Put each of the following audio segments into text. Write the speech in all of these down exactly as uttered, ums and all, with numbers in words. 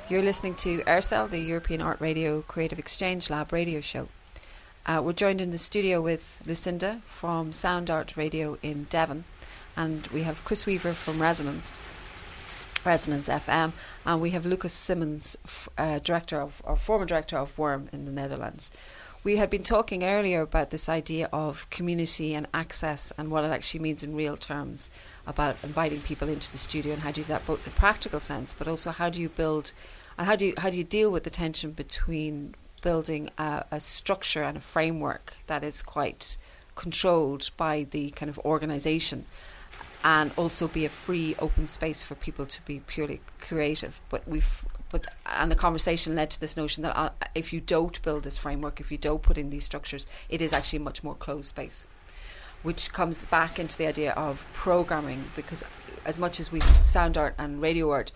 You're listening to EARCEL, the European Art Radio Creative Exchange Lab radio show. Uh, we're joined in the studio with Lucinda from Sound Art Radio in Devon, and we have Chris Weaver from Resonance, Resonance F M, and we have Lucas Simmons, uh, director of, or former director of Worm in the Netherlands. We had been talking earlier about this idea of community and access and what it actually means in real terms, about inviting people into the studio and how do you do that both in a practical sense, but also how do you build and how do you how do you deal with the tension between building a, a structure and a framework that is quite controlled by the kind of organisation, and also be a free open space for people to be purely creative. But we've But, and the conversation led to this notion that uh, if you don't build this framework, if you don't put in these structures, it is actually a much more closed space, which comes back into the idea of programming, because as much as we sound art and radio art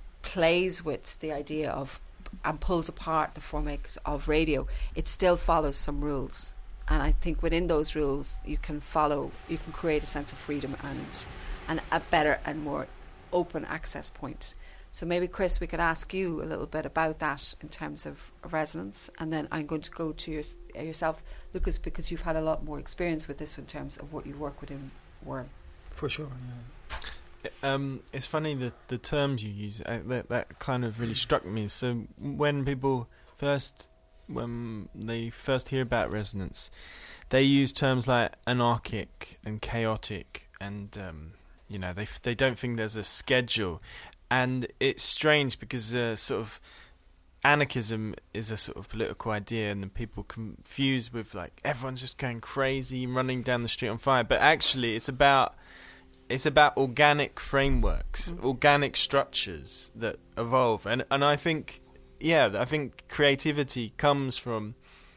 plays with the idea of and pulls apart the formats of radio, it still follows some rules. And I think within those rules, you can follow, you can create a sense of freedom and, and a better and more open access point. So maybe, Chris, we could ask you a little bit about that in terms of Resonance, and then I'm going to go to your, yourself, Lucas, because you've had a lot more experience with this in terms of what you work with in Worm. For sure, yeah. Um, it's funny that the terms you use, uh, that, that kind of really struck me. So when people first, when they first hear about Resonance, they use terms like anarchic and chaotic, and um, you know, they they don't think there's a schedule. And it's strange because uh, sort of anarchism is a sort of political idea, and then people confuse with like everyone's just going crazy, running down the street on fire. But actually, it's about it's about organic frameworks, mm. organic structures that evolve. And and I think, yeah, I think creativity comes from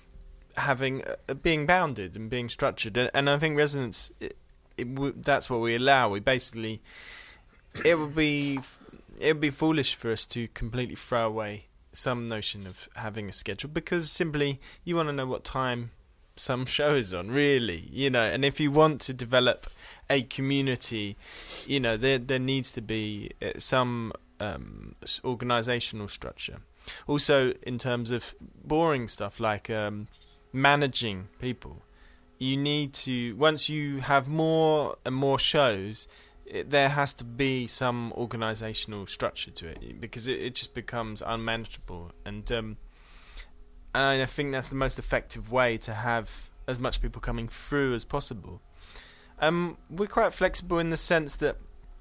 having uh, being bounded and being structured. And, and I think Resonance, it, it w- that's what we allow. We basically, it would be. It would be foolish for us to completely throw away some notion of having a schedule, because simply you want to know what time some show is on, really, you know. And if you want to develop a community, you know, there there needs to be some um, organisational structure. Also, in terms of boring stuff like um, managing people, you need to, once you have more and more shows, It, there has to be some organisational structure to it, because it, it just becomes unmanageable. And um, and I think that's the most effective way to have as much people coming through as possible. Um, we're quite flexible in the sense that,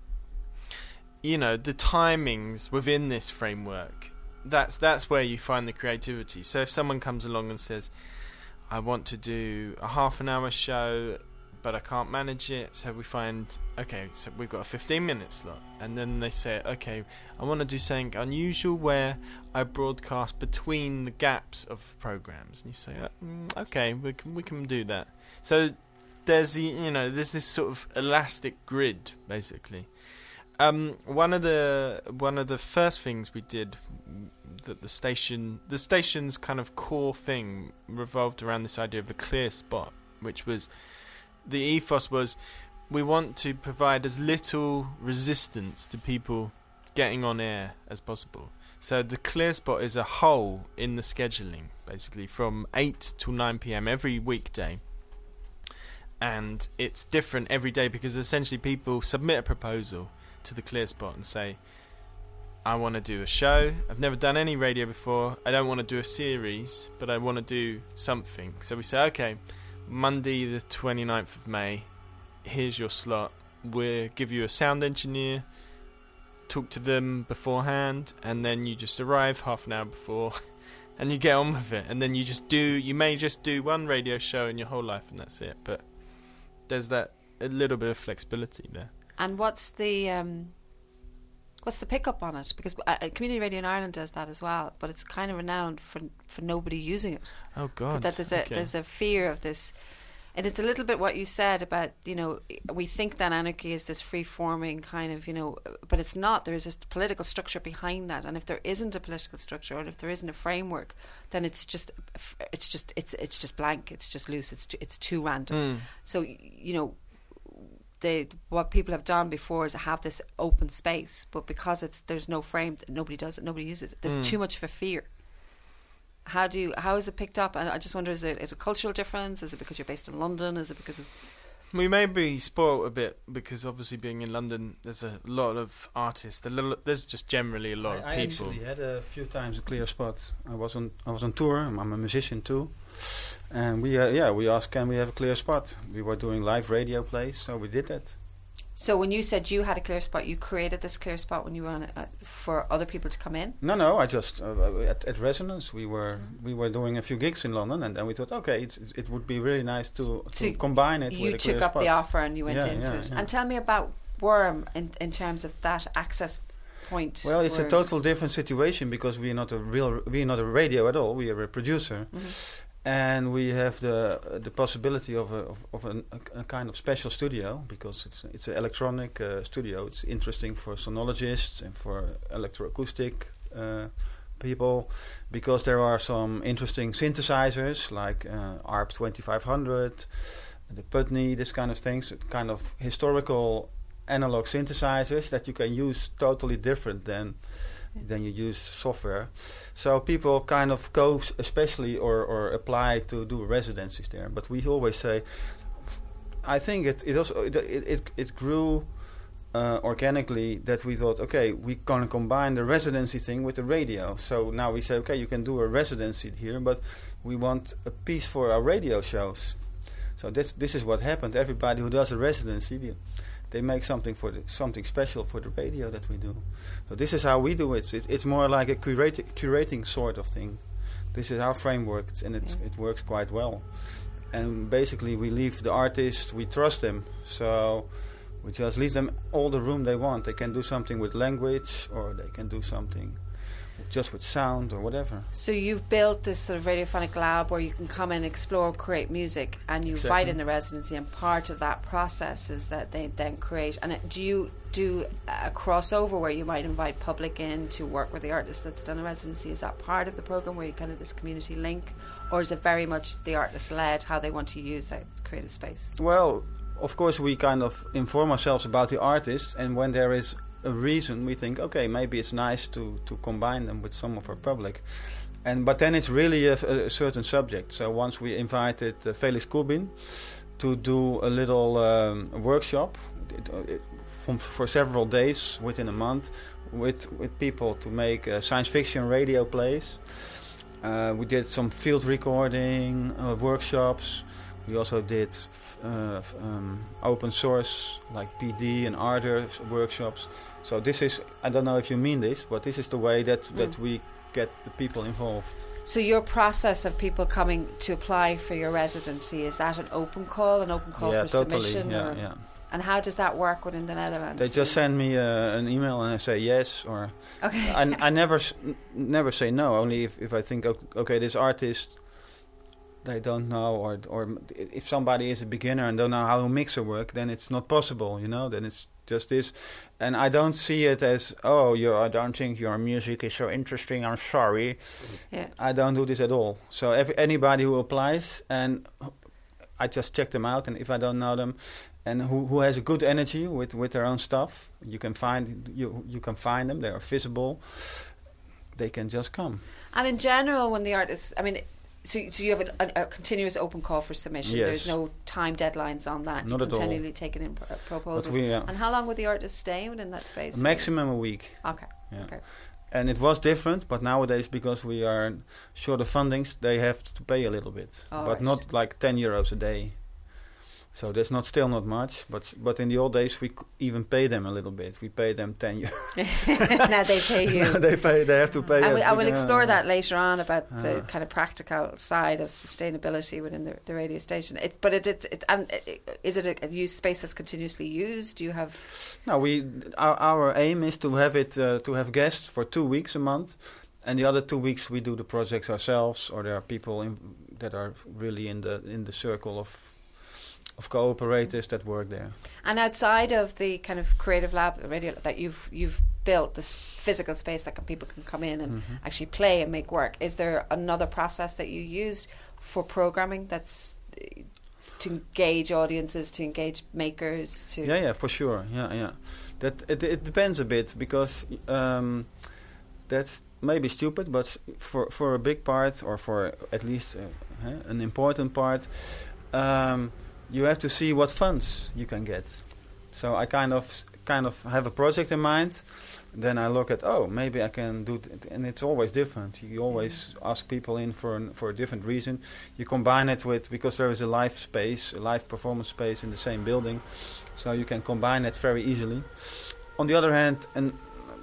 you know, the timings within this framework, that's that's where you find the creativity. So if someone comes along and says, I want to do a half an hour show, but I can't manage it, so we find, okay, so we've got a fifteen minute slot, and then they say, okay, I want to do something unusual where I broadcast between the gaps of programs, and you say, mm, okay, we can we can do that. So there's the, you know, there's this sort of elastic grid, basically. Um, one of the one of the first things we did, that the station, the station's kind of core thing revolved around this idea of the clear spot, which was, the ethos was, we want to provide as little resistance to people getting on air as possible. So the clear spot is a hole in the scheduling, basically, from eight till nine p.m. every weekday. And it's different every day, because essentially people submit a proposal to the clear spot and say, I want to do a show. I've never done any radio before. I don't want to do a series, but I want to do something. So we say, okay, Monday the twenty-ninth of May, here's your slot. We'll give you a sound engineer, talk to them beforehand, and then you just arrive half an hour before and you get on with it. And then you just do, you may just do one radio show in your whole life and that's it. But there's that a little bit of flexibility there. And what's the um, what's the pickup on it? Because uh, Community Radio in Ireland does that as well, but it's kind of renowned for for nobody using it. Oh God! But that there's a okay. there's a fear of this, and it's a little bit what you said about, you know, we think that anarchy is this free forming kind of, you know, but it's not. There is a political structure behind that, and if there isn't a political structure, or if there isn't a framework, then it's just it's just it's it's just blank. It's just loose. It's too, it's too random. Mm. So, you know, they what people have done before is have this open space, but because it's there's no frame, nobody does it, nobody uses it. There's Mm. too much of a fear. How do you, how is it picked up? And I just wonder, is it, is it a cultural difference? Is it because you're based in London? Is it because of... We may be spoilt a bit because obviously being in London, there's a lot of artists. A little, there's just generally a lot I, of I people. actually had a few times a clear spot. I was on I was on tour. I'm, I'm a musician too, and we uh, yeah we asked, can we have a clear spot? We were doing live radio plays, so we did that. So when you said you had a clear spot, you created this clear spot when you were on it uh, for other people to come in? No, no, I just uh, at, at Resonance we were we were doing a few gigs in London, and then we thought, okay, it's, it would be really nice to, to So combine it You with a clear took up spot. the offer and you went Yeah, into yeah, it. yeah. And tell me about Worm in, in terms of that access point. Well, it's where- a total different situation because we're not a real we're not a radio at all. We are a producer. Mhm. And we have the uh, the possibility of a of, of an, a, a kind of special studio because it's it's an electronic uh, studio. It's interesting for sonologists and for electroacoustic uh, people because there are some interesting synthesizers like uh, A R P twenty-five hundred, the Putney, this kind of things, kind of historical analog synthesizers that you can use totally different than than you use software. So people kind of go s- especially or, or apply to do residencies there. But we always say, f- I think it it also it it, it, it grew uh, organically that we thought, okay, we can combine the residency thing with the radio. So now we say, okay, you can do a residency here, but we want a piece for our radio shows. So this this is what happened. Everybody who does a residency, they, they make something for the, something special for the radio that we do. So this is how we do it. It's, it's more like a curati- curating sort of thing. This is our framework, and it Yeah. it works quite well. And basically, we leave the artists, we trust them. So we just leave them all the room they want. They can do something with language, or they can do something just with sound or whatever. So you've built this sort of radiophonic lab where you can come and explore, create music, and you Exactly. invite in the residency, and part of that process is that they then create. And it, do you do a crossover where you might invite public in to work with the artist that's done a residency? Is that part of the program where you kind of this community link, or is it very much the artist led how they want to use that creative space? Well, of course, we kind of inform ourselves about the artists, and when there is a reason, we think, okay, maybe it's nice to, to combine them with some of our public. And but then it's really a, a certain subject. So once we invited uh, Felix Kubin to do a little um, workshop it, it, from, for several days within a month with with people to make uh, science fiction radio plays. Uh, we did some field recording uh, workshops. We also did f- uh, f- um, open source like P D and Ardor workshops. So this is, I don't know if you mean this, but this is the way that, Mm. that we get the people involved. So your process of people coming to apply for your residency, is that an open call, an open call yeah, for totally. submission? Yeah, or, yeah. And how does that work within the Netherlands? They just send me uh, an email and I say yes, or Okay. I, I never s- n- never say no. Only if, if I think ok- okay, this artist they don't know, or or m- if somebody is a beginner and don't know how a mixer work, then it's not possible. You know, then it's just this. And I don't see it as, oh, you I don't think your music is so interesting. I'm sorry. Yeah. I don't do this at all. So if anybody who applies, and I just check them out, and if I don't know them, and who who has a good energy with, with their own stuff, you can find you you can find them. They are visible. They can just come. And in general, when the artist, I mean, so, so you have a, a, a continuous open call for submission. Yes. There's no time deadlines on that. Not you at all. continually taking in pro- proposals. But we, uh, And how long would the artist stay within that space? maximum a week. Okay. Yeah. Okay. And it was different, but nowadays, because we are short of fundings, they have to pay a little bit, Oh, but right. not like ten euros a day. So that's not still not much, but but in the old days we c- even pay them a little bit. We pay them ten euros. Now they pay you. Now they pay. They have to pay. I us will, I will because- explore that later on about the Ah. kind of practical side of sustainability within the, the radio station. It, but it, it, it and it, is it a, a use space that's continuously used? Do you have? No, we our, our aim is to have it uh, to have guests for two weeks a month, and the other two weeks we do the projects ourselves, or there are people in, that are really in the in the circle of of cooperators that work there. And outside of the kind of creative lab radio that you've you've built this physical space that can, people can come in and Mhm. actually play and make work. Is there another process that you used for programming that's uh, to engage audiences, to engage makers. To yeah, yeah, for sure. Yeah, yeah. That it, it depends a bit because um, that's maybe stupid, but for for a big part or for at least uh, uh, an important part, um, you have to see what funds you can get. So I kind of kind of have a project in mind. Then I look at, oh, maybe I can do it, and it's always different. You always ask people in for an, for a different reason. You combine it with, because there is a live space, a live performance space in the same building, so you can combine it very easily. On the other hand, and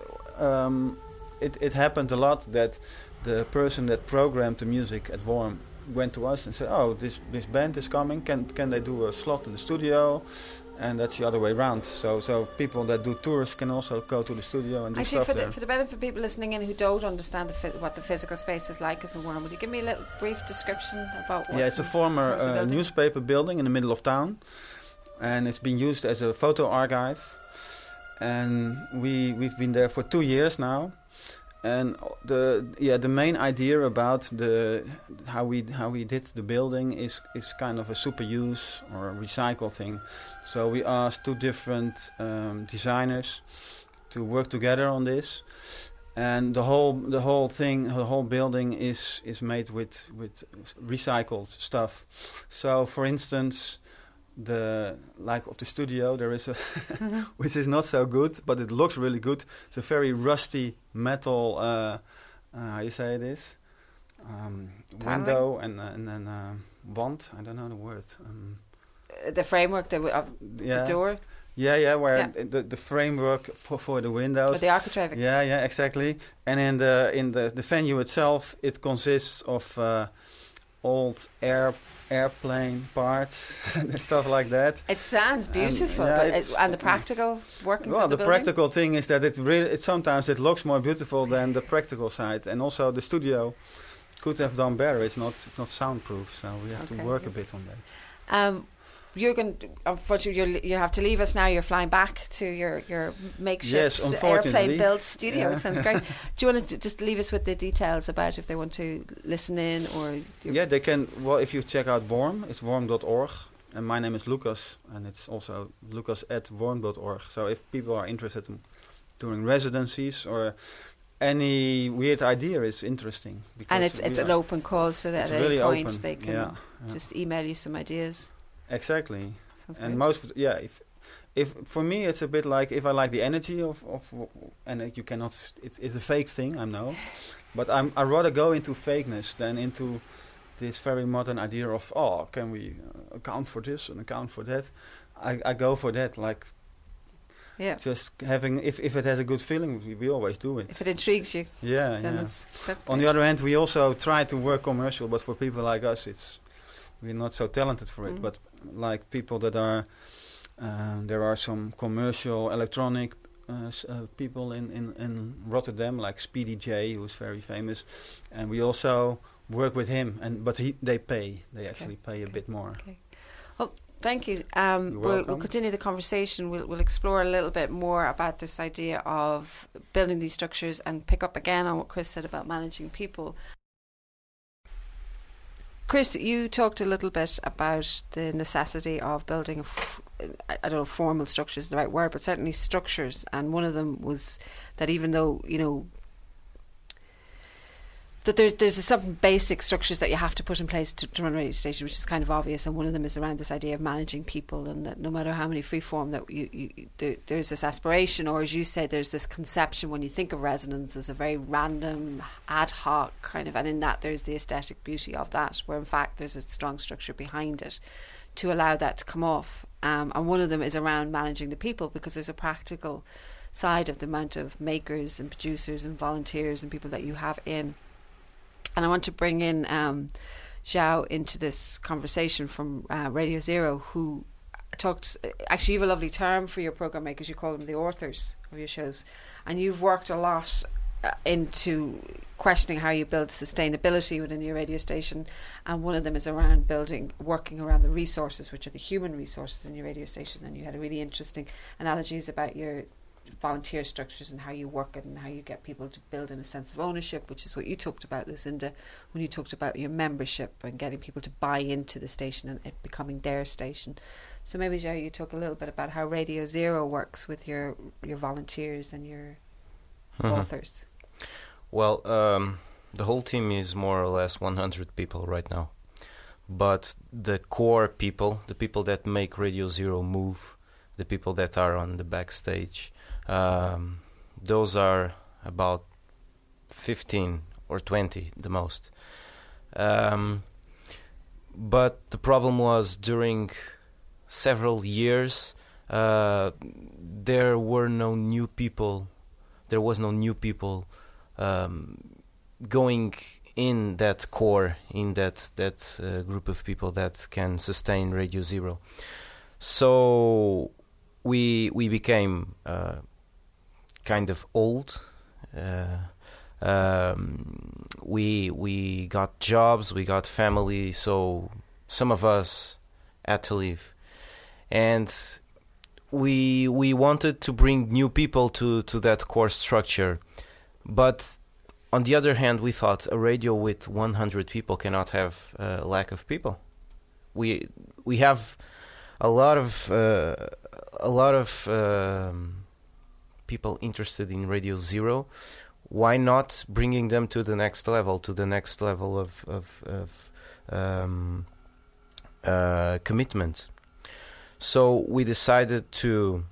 um, it, it happened a lot that the person that programmed the music at Worm went to us and said, oh, this this band is coming, can can they do a slot in the studio? And that's the other way around. So, so people that do tours can also go to the studio and do Actually, stuff for there. the, for the benefit of people listening in who don't understand the fi- what the physical space is like as a Worm, would you give me a little brief description about what? Yeah, it's a former uh, newspaper building in the middle of town, and it's been used as a photo archive. And we we've been there for two years now. And the yeah the main idea about the how we how we did the building is is kind of a super use or a recycle thing. So we asked two different um, designers to work together on this, and the whole the whole thing the whole building is is made with with recycled stuff. So for instance, the like of the studio there is a mm-hmm. which is not so good, but it looks really good. It's a very rusty metal uh, uh, how you say it is um, window and and then uh, wand, I don't know the word, um, uh, the framework the, of yeah. the door yeah yeah where yeah. the the framework for for the windows, for the architrave. yeah yeah exactly. And in the in the the venue itself, it consists of uh, old air airplane parts and stuff like that. It sounds beautiful, and, yeah, but it, and the practical workings well, of the, the building? practical thing is that it really it sometimes it looks more beautiful than the practical side, and also the studio could have done better. It's not it's not soundproof, so we have okay. to work a bit on that. Um, you're going. Unfortunately, you're, you have to leave us now. You're flying back to your, your makeshift yes, airplane built studio. Yeah. It sounds great. Do you want to just leave us with the details about if they want to listen in or? Yeah, they can. Well, if you check out Worm, it's worm dot org, and my name is Lucas, and it's also Lucas at worm dot org. So if people are interested in doing residencies or any weird idea is interesting, and it's it's an open call, so that at really any point open. they can yeah, yeah. just email you some ideas. Exactly. Sounds And good. most of the, yeah, if if for me it's a bit like if I like the energy of of and it, you cannot s- it's it's a fake thing, I know, but I'm I rather go into fakeness than into this very modern idea of oh can we uh, account for this and account for that. I I go for that, like yeah, just having if if it has a good feeling, we, we always do it. if it intrigues you, Yeah, then yeah. it's that's On great. the other hand, we also try to work commercial, but for people like us, it's we're not so talented for it. Mhm. But like people that are, um, there are some commercial electronic uh, s- uh, people in, in, in Rotterdam, like Speedy J, who's very famous, and we also work with him. And but he they pay, they actually pay a okay. bit more. Okay. Well, thank you. Um, You're we'll, we'll welcome. continue the conversation. We'll, we'll explore a little bit more about this idea of building these structures and pick up again on what Chris said about managing people. Chris, you talked a little bit about the necessity of building, a f- I I don't know if formal structures is the right word, but certainly structures. And one of them was that even though, you know, that there's there's some basic structures that you have to put in place to, to run a radio station, which is kind of obvious, and one of them is around this idea of managing people, and that no matter how many freeform that you, you, you there, there's this aspiration, or as you say, there's this conception when you think of resonance as a very random, ad hoc kind of, and in that there's the aesthetic beauty of that, where in fact there's a strong structure behind it to allow that to come off. Um, and one of them is around managing the people, because there's a practical side of the amount of makers and producers and volunteers and people that you have in. And I want to bring in um, Zhao into this conversation from uh, Radio Zero, who talked. Actually, you have a lovely term for your program makers. You call them the authors of your shows, and you've worked a lot uh, into questioning how you build sustainability within your radio station. And one of them is around building, working around the resources, which are the human resources in your radio station. And you had a really interesting analogies about your volunteer structures and how you work it and how you get people to build in a sense of ownership, which is what you talked about, Lucinda, when you talked about your membership and getting people to buy into the station and it becoming their station. So maybe, Joe, you talk a little bit about how Radio Zero works with your your volunteers and your mm-hmm. authors. Well, um, the whole team is more or less one hundred people right now. But the core people, the people that make Radio Zero move, the people that are on the backstage, um, those are about fifteen or twenty the most. Um, but the problem was during several years, uh, there were no new people, there was no new people um, going in that core, in that that uh, group of people that can sustain Radio Zero. So we we became uh, kind of old. Uh, um, we we got jobs, we got family, so some of us had to leave, and we we wanted to bring new people to to that core structure, but on the other hand, we thought a radio with one hundred people cannot have a uh, lack of people. We we have a lot of uh, a lot of um, people interested in Radio Zero. Why not bringing them to the next level, to the next level of of, of um, uh, commitment? So we decided to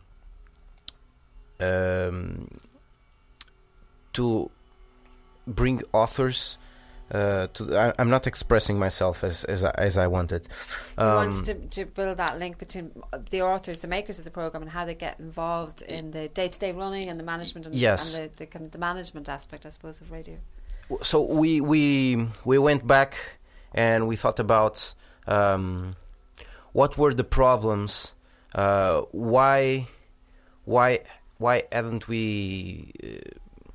um, to. bring authors uh, to. I, I'm not expressing myself as as I, as I wanted. Um, you want to to build that link between the authors, the makers of the program, and how they get involved in the day to day running and the management and, yes. and the, the kind of the management aspect, I suppose, of radio. So we we we went back and we thought about um, what were the problems. Uh, why why why hadn't we? Uh,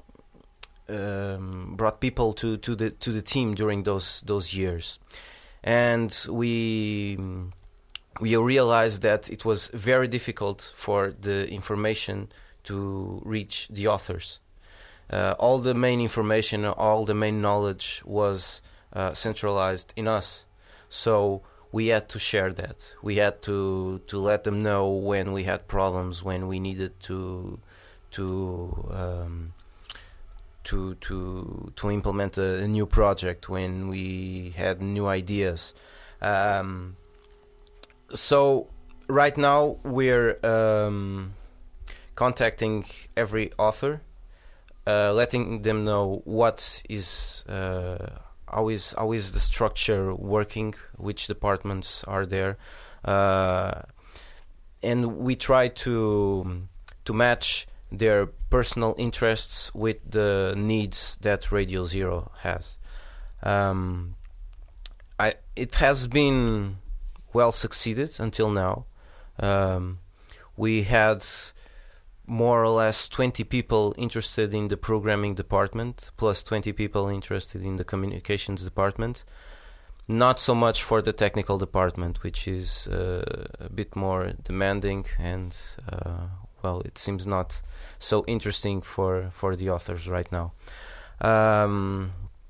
Um, brought people to, to the to the team during those those years, and we we realized that it was very difficult for the information to reach the authors. Uh, all the main information, all the main knowledge was uh, centralized in us, so we had to share that. We had to to let them know when we had problems, when we needed to to. Um, to to to implement a, a new project, when we had new ideas. Um, so right now we're um, contacting every author, uh, letting them know what is uh, how is how is the structure working, which departments are there, uh, and we try to to match their personal interests with the needs that Radio Zero has. Um, I it has been well succeeded until now. Um, we had more or less twenty people interested in the programming department, plus twenty people interested in the communications department. Not so much for the technical department, which is uh, a bit more demanding and uh, well, it seems not so interesting for, for the authors right now. Um,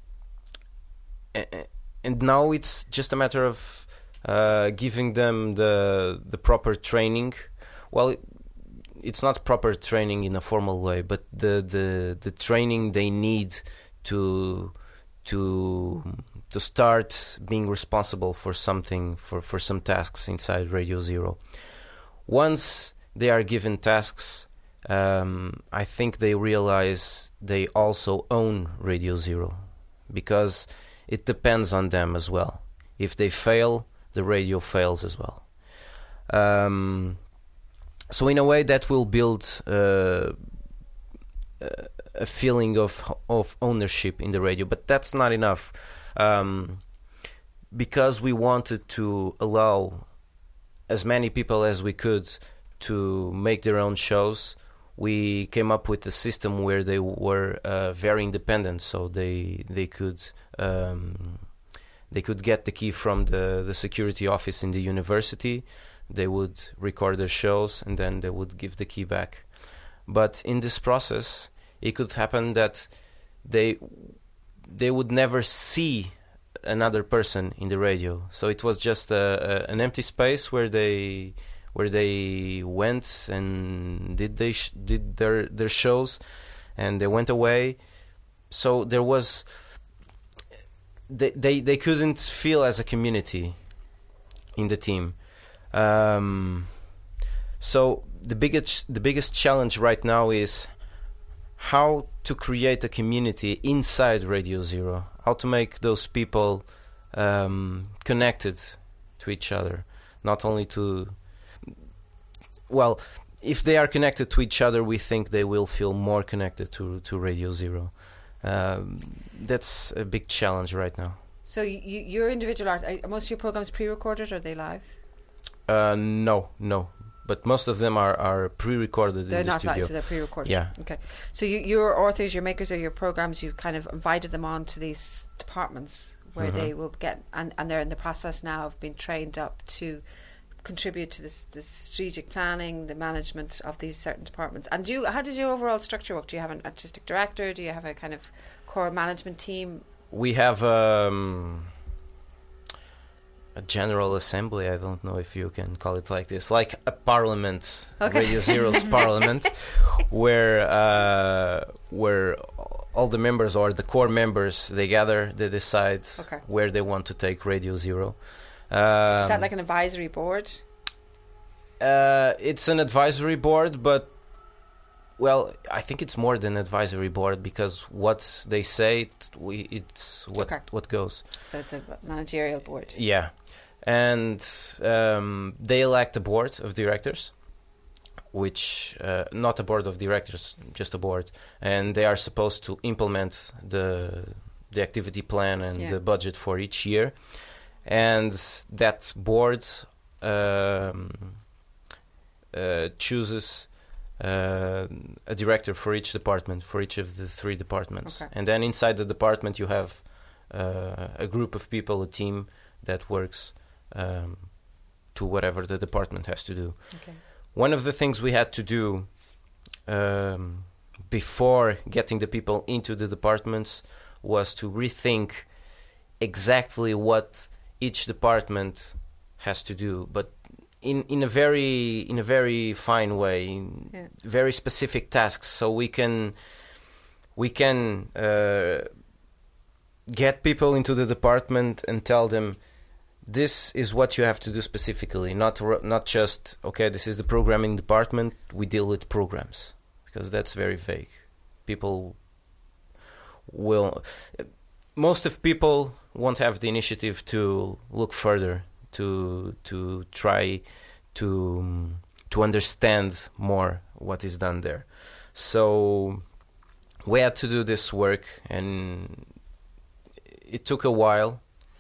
and now it's just a matter of uh, giving them the the proper training. Well, it, it's not proper training in a formal way, but the, the, the training they need to to to start being responsible for something, for, for some tasks inside Radio Zero. Once they are given tasks, um, I think they realize they also own Radio Zero, because it depends on them as well. If they fail, the radio fails as well. Um, so in a way that will build uh, a feeling of of ownership in the radio, but that's not enough, um, because we wanted to allow as many people as we could to make their own shows. We came up with a system where they were uh, very independent, so they they could um, they could get the key from the, the security office in the university. They would record their shows and then they would give the key back. but in this process, it could happen that they they would never see another person in the radio. So it was just a, a, an empty space where they where they went and did they sh- did their their shows, and they went away. So there was they they, they couldn't feel as a community in the team. Um, so the biggest the biggest challenge right now is how to create a community inside Radio Zero, how to make those people um, connected to each other, not only to, well, if they are connected to each other, we think they will feel more connected to, to Radio Zero. Um, that's a big challenge right now. So you, your individual art, are most of your programs pre-recorded, or are they live? Uh, no, no. But most of them are, are pre-recorded they're in the not studio. Live, so they're pre-recorded. Yeah. Okay. So you, your authors, your makers of your programs, you've kind of invited them on to these departments where mm-hmm. they will get, and, and they're in the process now of being trained up to contribute to this, the strategic planning, the management of these certain departments. And do you, how does your overall structure work? Do you have an artistic director? Do you have a kind of core management team? We have um, a general assembly. I don't know if you can call it like this, like a parliament, okay. Radio Zero's parliament, where uh, where all the members or the core members, they gather, they decide okay. where they want to take Radio Zero. Um, Is that like an advisory board? Uh, it's an advisory board, but well, I think it's more than advisory board, because what they say, it, we, it's what okay. what goes. So it's a managerial board. Yeah, and um, they elect a board of directors, which uh, not a board of directors, just a board, and they are supposed to implement the the activity plan and yeah. the budget for each year, and that board um, uh, chooses uh, a director for each department, for each of the three departments, okay. and then inside the department you have uh, a group of people, a team that works um, to whatever the department has to do. Okay. One of the things we had to do um, before getting the people into the departments was to rethink exactly what each department has to do, but in, in a very in a very fine way, in yeah. very specific tasks, so we can we can uh, get people into the department and tell them, this is what you have to do specifically, not not just, okay, this is the programming department, we deal with programs, because that's very vague. People will, most of people won't have the initiative to look further, to to try to um, to understand more what is done there. So we had to do this work, and it took a while.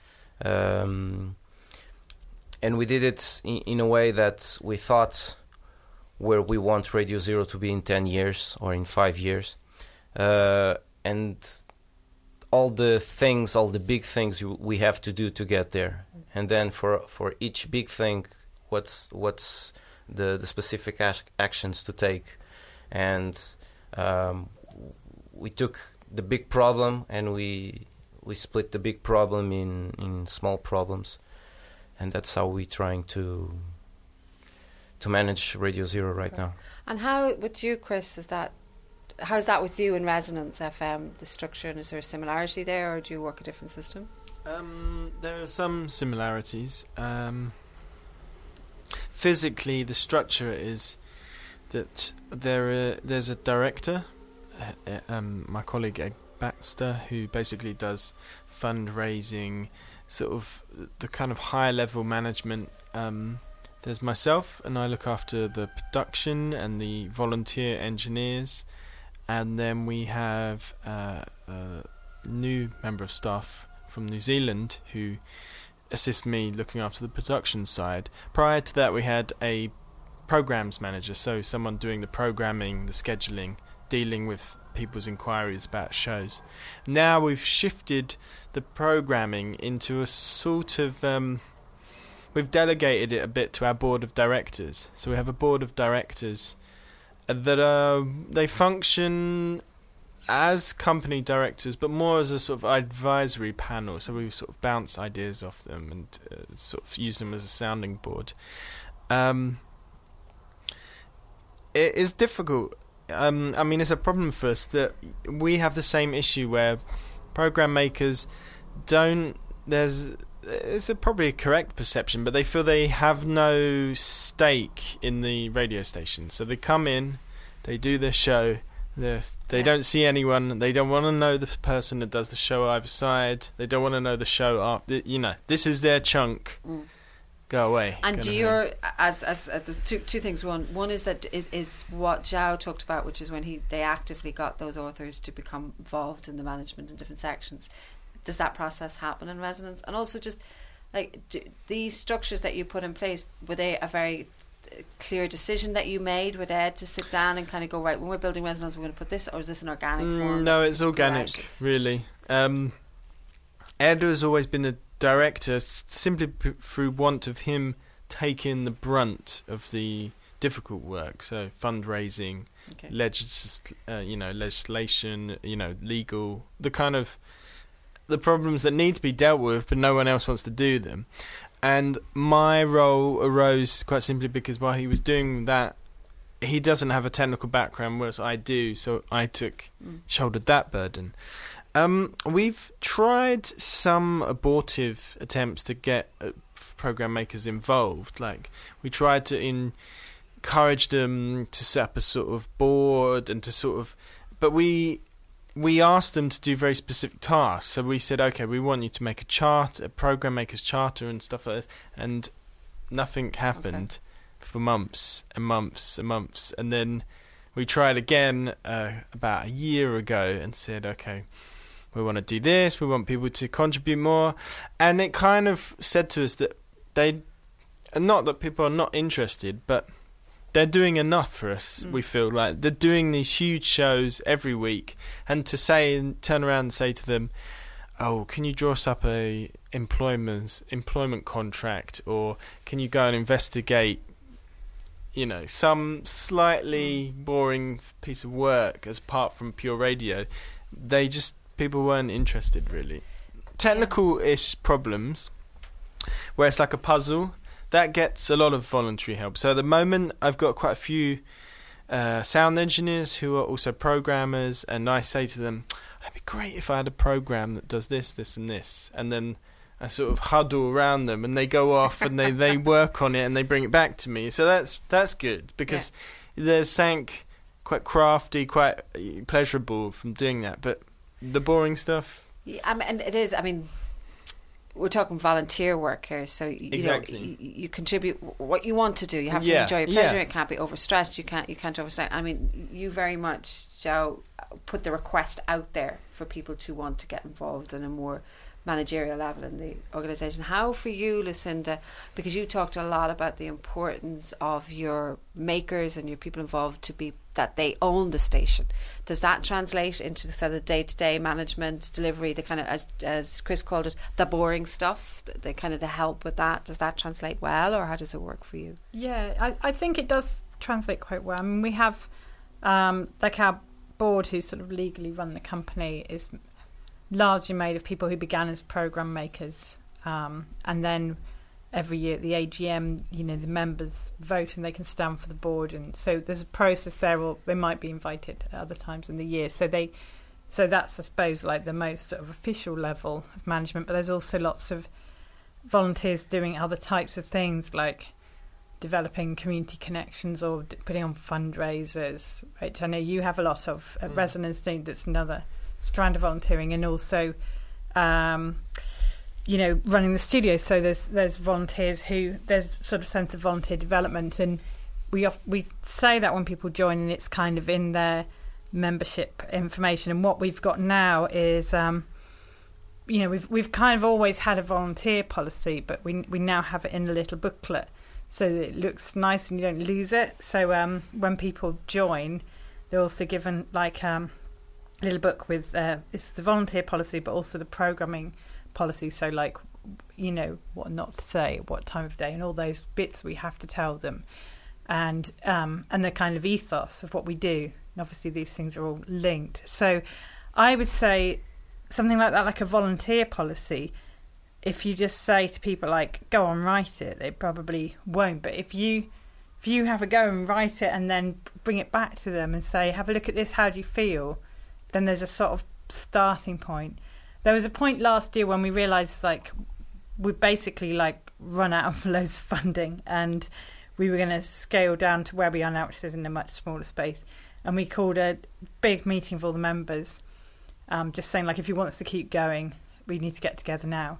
Um, and we did it in, in a way that we thought where we want Radio Zero to be in ten years or in five years. Uh, and all the things, all the big things we have to do to get there. And then for for each big thing, what's what's the, the specific ac- actions to take. And um, we took the big problem and we... we split the big problem in, in small problems, and that's how we're trying to to manage Radio Zero right okay. now. And how, with you, Chris, is that, how's that with you in Resonance F M, the structure, and is there a similarity there, or do you work a different system? Um, there are some similarities. Um, physically, the structure is that there are, there's a director, uh, um, my colleague Ed Baxter, who basically does fundraising, sort of the kind of high level management. Um, there's myself, and I look after the production and the volunteer engineers, and then we have uh, a new member of staff from New Zealand who assists me looking after the production side. Prior to that, we had a programs manager, so someone doing the programming, the scheduling, dealing with people's inquiries about shows. Now we've shifted the programming into a sort of um, we've delegated it a bit to our board of directors. So we have a board of directors, that uh, they function as company directors, but more as a sort of advisory panel. So we sort of bounce ideas off them and uh, sort of use them as a sounding board. Um, it is difficult. Um, I mean, it's a problem for us that we have the same issue where program makers don't. There's it's a probably a correct perception, but they feel they have no stake in the radio station. So they come in, they do their show. They they yeah. don't see anyone. They don't want to know the person that does the show either side. They don't want to know the show after. You know, this is their chunk. Mm. Go away. And do your as as uh, two two things. One one is that is, is what Zhao talked about, which is when he they actively got those authors to become involved in the management in different sections. Does that process happen in Resonance? And also, just like do, these structures that you put in place, were they a very clear decision that you made with Ed to sit down and kind of go, right, when we're building Resonance, we're going to put this, or is this an organic mm, form? No, it's organic, really. Um, Ed has always been the director simply p- through want of him taking the brunt of the difficult work, so fundraising, okay. legis- uh, you know, legislation, you know, legal, the kind of the problems that need to be dealt with, but no one else wants to do them. And my role arose quite simply because while he was doing that, he doesn't have a technical background, whereas I do, so I took mm. shouldered that burden. Um, we've tried some abortive attempts to get uh, program makers involved. Like we tried to in- encourage them to set up a sort of board and to sort of, but we. We asked them to do very specific tasks. So we said, okay, we want you to make a chart, a program maker's charter and stuff like this. And nothing happened okay. for months and months and months. And then we tried again uh, about a year ago and said, okay, we want to do this. We want people to contribute more. And it kind of said to us that they, not that people are not interested, but they're doing enough for us, mm. we feel like. They're doing these huge shows every week. And to say, and turn around and say to them, oh, can you draw us up a employment employment contract? Or can you go and investigate, you know, some slightly mm. boring piece of work as apart from pure radio? They just, people weren't interested, really. Technical-ish problems, where it's like a puzzle, that gets a lot of voluntary help. So at the moment, I've got quite a few uh, sound engineers who are also programmers, and I say to them, it'd be great if I had a program that does this, this, and this. And then I sort of huddle around them, and they go off and they, they work on it, and they bring it back to me. So that's that's good, because yeah. there's something quite crafty, quite pleasurable from doing that. But the boring stuff... Yeah, I mean, and it is, I mean... We're talking volunteer work here, so you, exactly. know, you, you contribute what you want to do. You have to yeah, enjoy your pleasure. Yeah. It can't be overstressed. You can't you can't overstress. I mean, you very much, Zhao, put the request out there for people to want to get involved in a more managerial level in the organisation. How for you, Lucinda? Because you talked a lot about the importance of your makers and your people involved to be that they own the station. Does that translate into the sort of day-to-day management, delivery, the kind of, as, as Chris called it, the boring stuff, the, the kind of the help with that? Does that translate well, or how does it work for you? Yeah, I, I think it does translate quite well. I mean, we have, um, like our board who sort of legally run the company is largely made of people who began as program makers, um, and then every year at the A G M, you know, the members vote and they can stand for the board, and so there's a process there. Or they might be invited at other times in the year. So they, so that's I suppose like the most sort of official level of management. But there's also lots of volunteers doing other types of things like developing community connections or d- putting on fundraisers, which I know you have a lot of at mm. Resonance. That's another strand of volunteering, and also. Um, you know, running the studio. So there's there's volunteers who there's sort of sense of volunteer development, and we we say that when people join, and it's kind of in their membership information. And what we've got now is, um, you know, we've we've kind of always had a volunteer policy, but we we now have it in a little booklet, so that it looks nice and you don't lose it. So um, when people join, they're also given like um, a little book with uh, it's the volunteer policy, but also the programming policy, so like, you know, what not to say, what time of day, and all those bits we have to tell them. and um, and the kind of ethos of what we do. And obviously these things are all linked. So I would say something like that, like a volunteer policy, if you just say to people like, go on, write it, they probably won't. But if you if you have a go and write it and then bring it back to them and say, have a look at this, how do you feel? Then there's a sort of starting point. There was a point last year when we realised like we basically like run out of loads of funding and we were going to scale down to where we are now, which is in a much smaller space. And we called a big meeting of all the members, um, just saying like, if you want us to keep going, we need to get together now.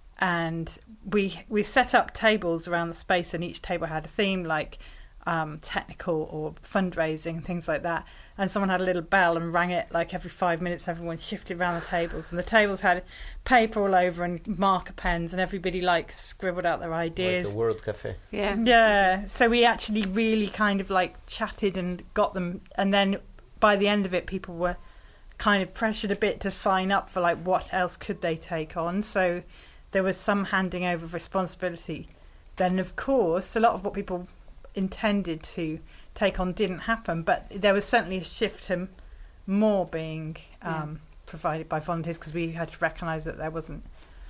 And we we set up tables around the space, and each table had a theme, like um, technical or fundraising and things like that. And someone had a little bell and rang it like every five minutes. Everyone shifted around the tables, and the tables had paper all over and marker pens, and everybody like scribbled out their ideas. Like the World Cafe. Yeah. Yeah. So we actually really kind of like chatted and got them, and then by the end of it, people were kind of pressured a bit to sign up for like what else could they take on. So there was some handing over of responsibility. Then, of course, a lot of what people intended to take on didn't happen, but there was certainly a shift to more being um, yeah. provided by volunteers, because we had to recognise that there wasn't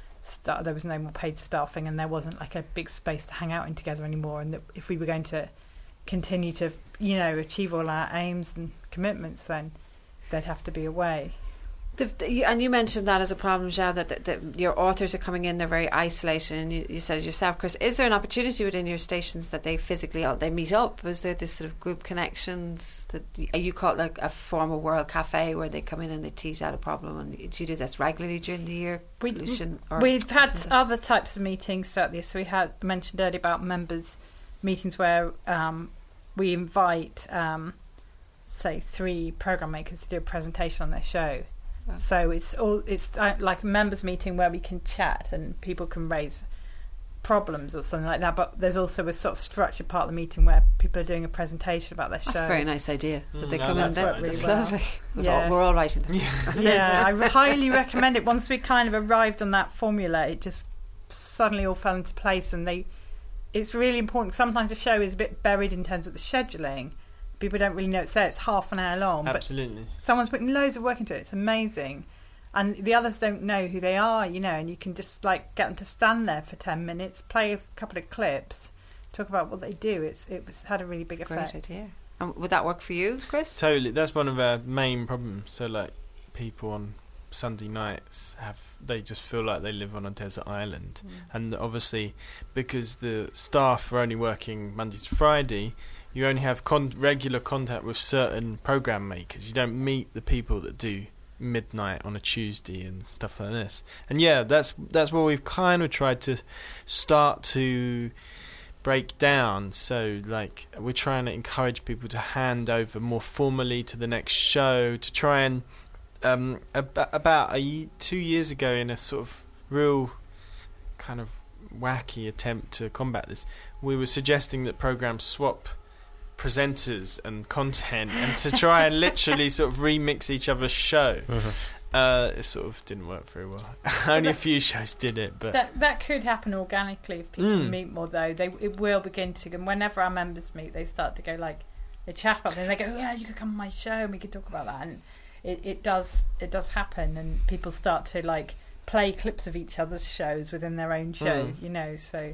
st- there was no more paid staffing, and there wasn't like a big space to hang out in together anymore. And that if we were going to continue to, you know, achieve all our aims and commitments, then there'd have to be a way. The, the, you, and you mentioned that as a problem, Zhao, that, that, that your authors are coming in, they're very isolated, and you, you said it yourself, Chris. Is there an opportunity within your stations that they physically they meet up? Is there this sort of group connections that you call it like a former World Cafe, where they come in and they tease out a problem? And do you do this regularly during the year? We, Pollution, or we've had other types of meetings throughout this. So we had I mentioned earlier about members meetings where um, we invite, um, say, three program makers to do a presentation on their show. Oh. So it's all it's like a members meeting where we can chat and people can raise problems or something like that. But there's also a sort of structured part of the meeting where people are doing a presentation about their that's show. That's a very nice idea that mm, they no, come in there. Really it's well. lovely. We're, yeah. all, we're all writing them. Yeah, yeah I highly recommend it. Once we kind of arrived on that formula, it just suddenly all fell into place, and they. It's really important. Sometimes the show is a bit buried in terms of the scheduling. People don't really know it's there. It's half an hour long. Absolutely. But someone's putting loads of work into it. It's amazing. And the others don't know who they are, you know, and you can just like get them to stand there for ten minutes, play a couple of clips, talk about what they do. It's It's had a really big it's effect. Great idea. And would that work for you, Chris? Totally. That's one of our main problems. So like people on Sunday nights have they just feel like they live on a desert island. Mm. And obviously because the staff are only working Monday to Friday, you only have con- regular contact with certain program makers. You don't meet the people that do midnight on a Tuesday and stuff like this. And yeah, that's that's what we've kind of tried to start to break down. So like we're trying to encourage people to hand over more formally to the next show, to try and um, ab- about a, two years ago, in a sort of real kind of wacky attempt to combat this, we were suggesting that programs swap presenters and content, and to try and literally sort of remix each other's show. Mm-hmm. Uh, it sort of didn't work very well. Only a few shows did it, but that that could happen organically if people mm. meet more. Though they it will begin to. And whenever our members meet, they start to go like they chat about it. And they go, "Yeah, you could come on my show and we could talk about that." And it, it does it does happen, and people start to like play clips of each other's shows within their own show. Mm. You know, so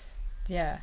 yeah.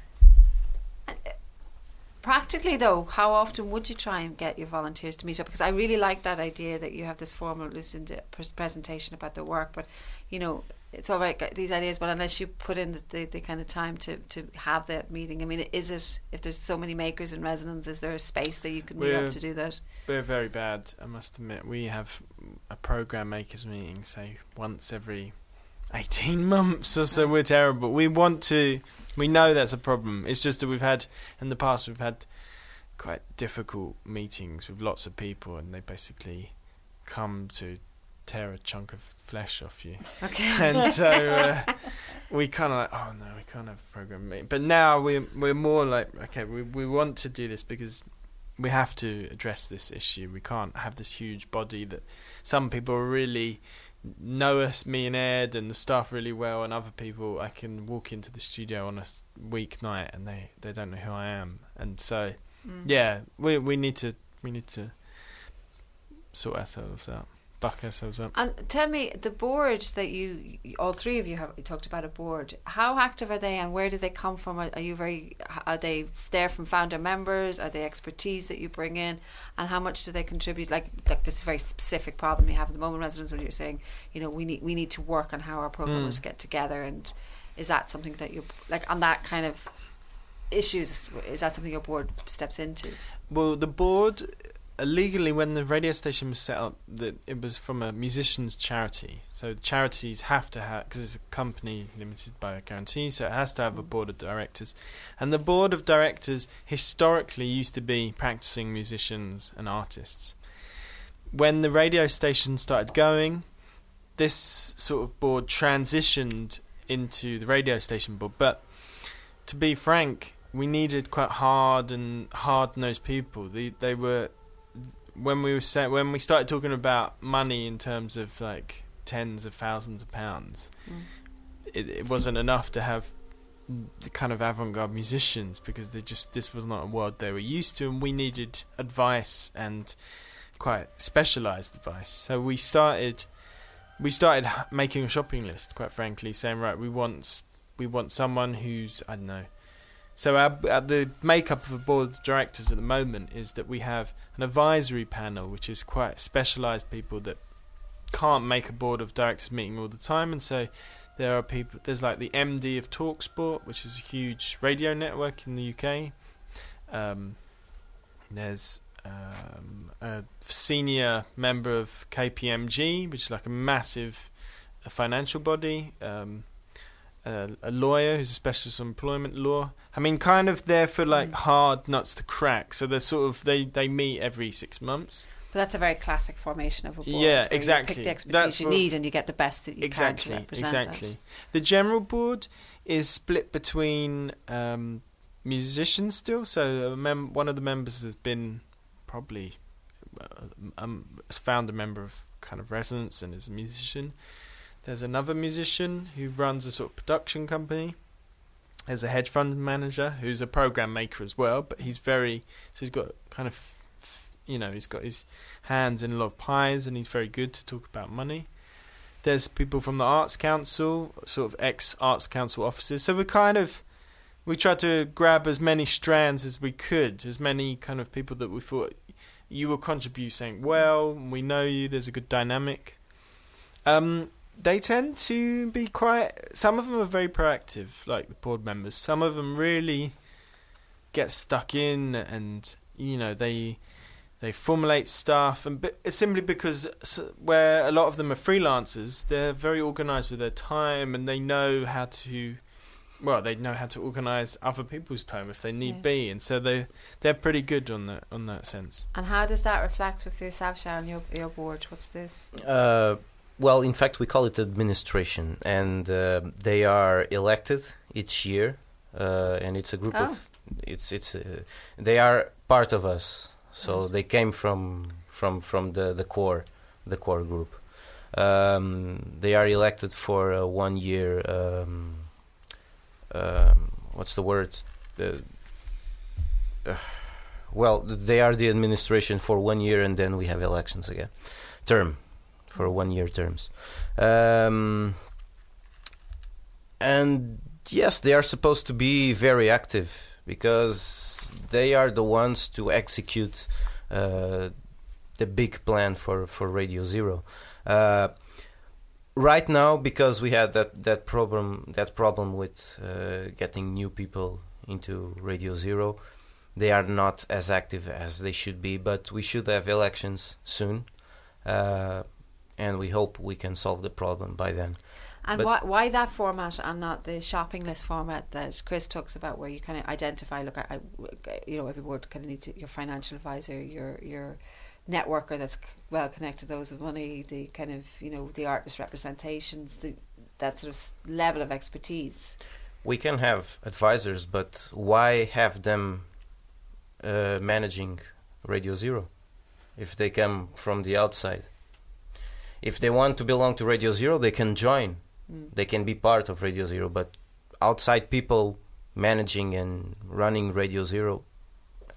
Practically, though, how often would you try and get your volunteers to meet up? Because I really like that idea that you have this formal Lucinda presentation about their work, but, you know, it's all right, these ideas, but unless you put in the, the, the kind of time to, to have that meeting, I mean, is it, if there's so many makers in residence, is there a space that you can meet we're, up to do that? We're very bad, I must admit. We have a program makers meeting, say, once every eighteen months or so. We're terrible. We want to... We know that's a problem. It's just that we've had, in the past, we've had quite difficult meetings with lots of people, and they basically come to tear a chunk of flesh off you. Okay. And so uh, we kind of like, oh no, we can't have a program meeting. But now we're we're more like, okay, we we want to do this because we have to address this issue. We can't have this huge body that some people really know us, me and Ed and the staff really well, and other people I can walk into the studio on a weeknight and they, they don't know who I am, and so Mm. yeah, we we need to we need to sort ourselves out, buck ourselves up. And tell me, the board that you, all three of you have you talked about a board. How active are they, and where do they come from? Are, are you very? Are they there from founder members? Are they expertise that you bring in, and how much do they contribute? Like, like this very specific problem you have at the moment, residents, where you're saying, you know, we need we need to work on how our programmers Mm. get together, and is that something that you like on that kind of issues? Is that something your board steps into? Well, the board, uh, legally, when the radio station was set up, that it was from a musicians' charity. So charities have to have, because it's a company limited by a guarantee, so it has to have a board of directors. And the board of directors historically used to be practicing musicians and artists. When the radio station started going, this sort of board transitioned into the radio station board. But to be frank, we needed quite hard and hard-nosed people. They they were when we were say, when we started talking about money in terms of like tens of thousands of pounds. Mm. It, it wasn't enough to have the kind of avant-garde musicians, because they just this was not a world they were used to, and we needed advice and quite specialised advice. So we started we started making a shopping list. Quite frankly, saying right, we want we want someone who's I don't know. So our, our, the makeup of the board of directors at the moment is that we have an advisory panel, which is quite specialised people that can't make a board of directors meeting all the time, and so there are people. There's like the M D of TalkSport, which is a huge radio network in the U K. Um, there's um, a senior member of K P M G, which is like a massive a financial body. Um, Uh, a lawyer who's a specialist on employment law. I mean, kind of there for like hard nuts to crack. So they're sort of they, they meet every six months. But that's a very classic formation of a board. Yeah, where exactly. You pick the expertise That's you what- need, and you get the best that you Exactly, can to represent exactly. that. The general board is split between um, musicians still. So a mem- one of the members has been probably uh, um, a founder member of kind of Resonance and is a musician. There's another musician who runs a sort of production company. There's a hedge fund manager who's a program maker as well, but he's very so he's got kind of you know he's got his hands in a lot of pies, and he's very good to talk about money. There's people from the Arts Council, sort of ex Arts Council officers. So we kind of we tried to grab as many strands as we could, as many kind of people that we thought you will contribute, saying, well, we know you. There's a good dynamic. Um. They tend to be quite... Some of them are very proactive, like the board members. Some of them really get stuck in and, you know, they they formulate stuff. And b- simply because where a lot of them are freelancers, they're very organised with their time, and they know how to... Well, they know how to organise other people's time if they need Yeah. be. And so they, they're pretty good on that, on that sense. And how does that reflect with yourself, Sharon, your, your board? What's this? Uh, well, in fact, we call it administration, and uh, they are elected each year, uh, and it's a group Oh. of it's it's uh, they are part of us, so Right. they came from from from the the core the core group. Um, they are elected for uh, one year. Um, um, what's the word? The, uh, well, they are the administration for one year, and then we have elections again. Term. For one-year terms, um, and yes, they are supposed to be very active because they are the ones to execute uh, the big plan for, for Radio Zero. Uh, right now, because we had that, that problem that problem with uh, getting new people into Radio Zero, they are not as active as they should be. But we should have elections soon. Uh, And we hope we can solve the problem by then. And But- why why that format and not the shopping list format that Chris talks about, where you kind of identify, look, I, I, you know, every board kind of needs to, your financial advisor, your your networker that's c- well connected to those with money, the kind of, you know, the artist representations, the, that sort of s- level of expertise. We can have advisors, but why have them uh, managing Radio Zero if they come from the outside? If they want to belong to Radio Zero, they can join. Mm. They can be part of Radio Zero, but outside people managing and running Radio Zero,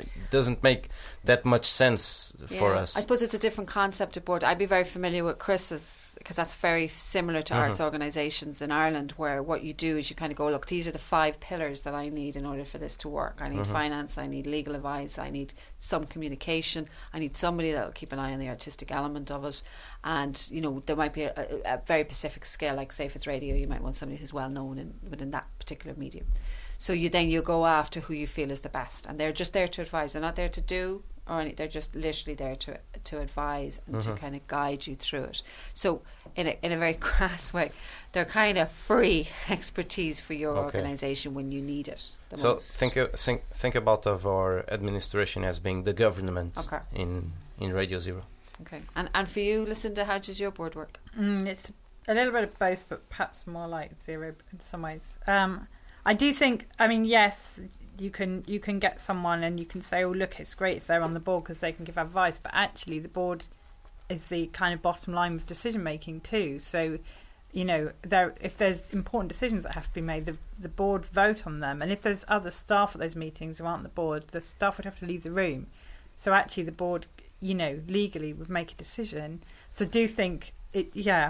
it doesn't make that much sense for yeah. us. I suppose it's a different concept of board. I'd be very familiar with Chris's, because that's very similar to Mhm. arts organisations in Ireland, where what you do is you kind of go, look, these are the five pillars that I need in order for this to work. I need Mhm. finance, I need legal advice, I need some communication, I need somebody that will keep an eye on the artistic element of it. And, you know, there might be a, a, a very specific skill, like say if it's radio, you might want somebody who's well known in, within that particular medium. So you then you go after who you feel is the best, and they're just there to advise. They're not there to do or any. They're just literally there to to advise and Mhm. to kind of guide you through it. So in a in a very crass way, they're kind of free expertise for your Okay. organisation when you need it the So most. think uh, think think about of our administration as being the government Okay. in in Radio Zero. Okay, and and for you, Lucinda, how does your board work? Mm, it's a little bit of both, but perhaps more like zero in some ways. Um, I do think, I mean, yes, you can you can get someone and you can say, oh, look, it's great if they're on the board because they can give advice, but actually the board is the kind of bottom line of decision making too. So, you know, there if there's important decisions that have to be made, the the board vote on them, and if there's other staff at those meetings who aren't on the board, the staff would have to leave the room. So actually, the board, you know, legally would make a decision. So do think it, yeah.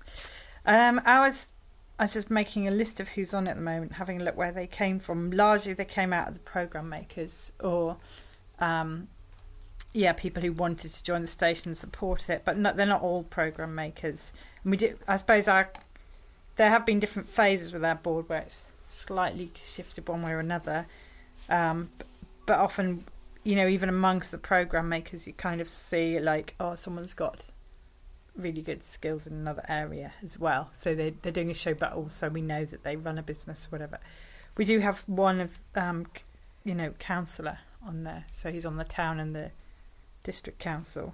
Um, I was. I was just making a list of who's on it at the moment, having a look where they came from. Largely, they came out of the programme makers or, um, yeah, people who wanted to join the station and support it. But not, they're not all programme makers. And we do, I suppose, our there have been different phases with our board where it's slightly shifted one way or another. Um, but, but often, you know, even amongst the programme makers, you kind of see like, oh, someone's got really good skills in another area as well, so they they're doing a show, but also we know that they run a business or whatever. We do have one of um c- you know councillor on there, so he's on the town and the district council,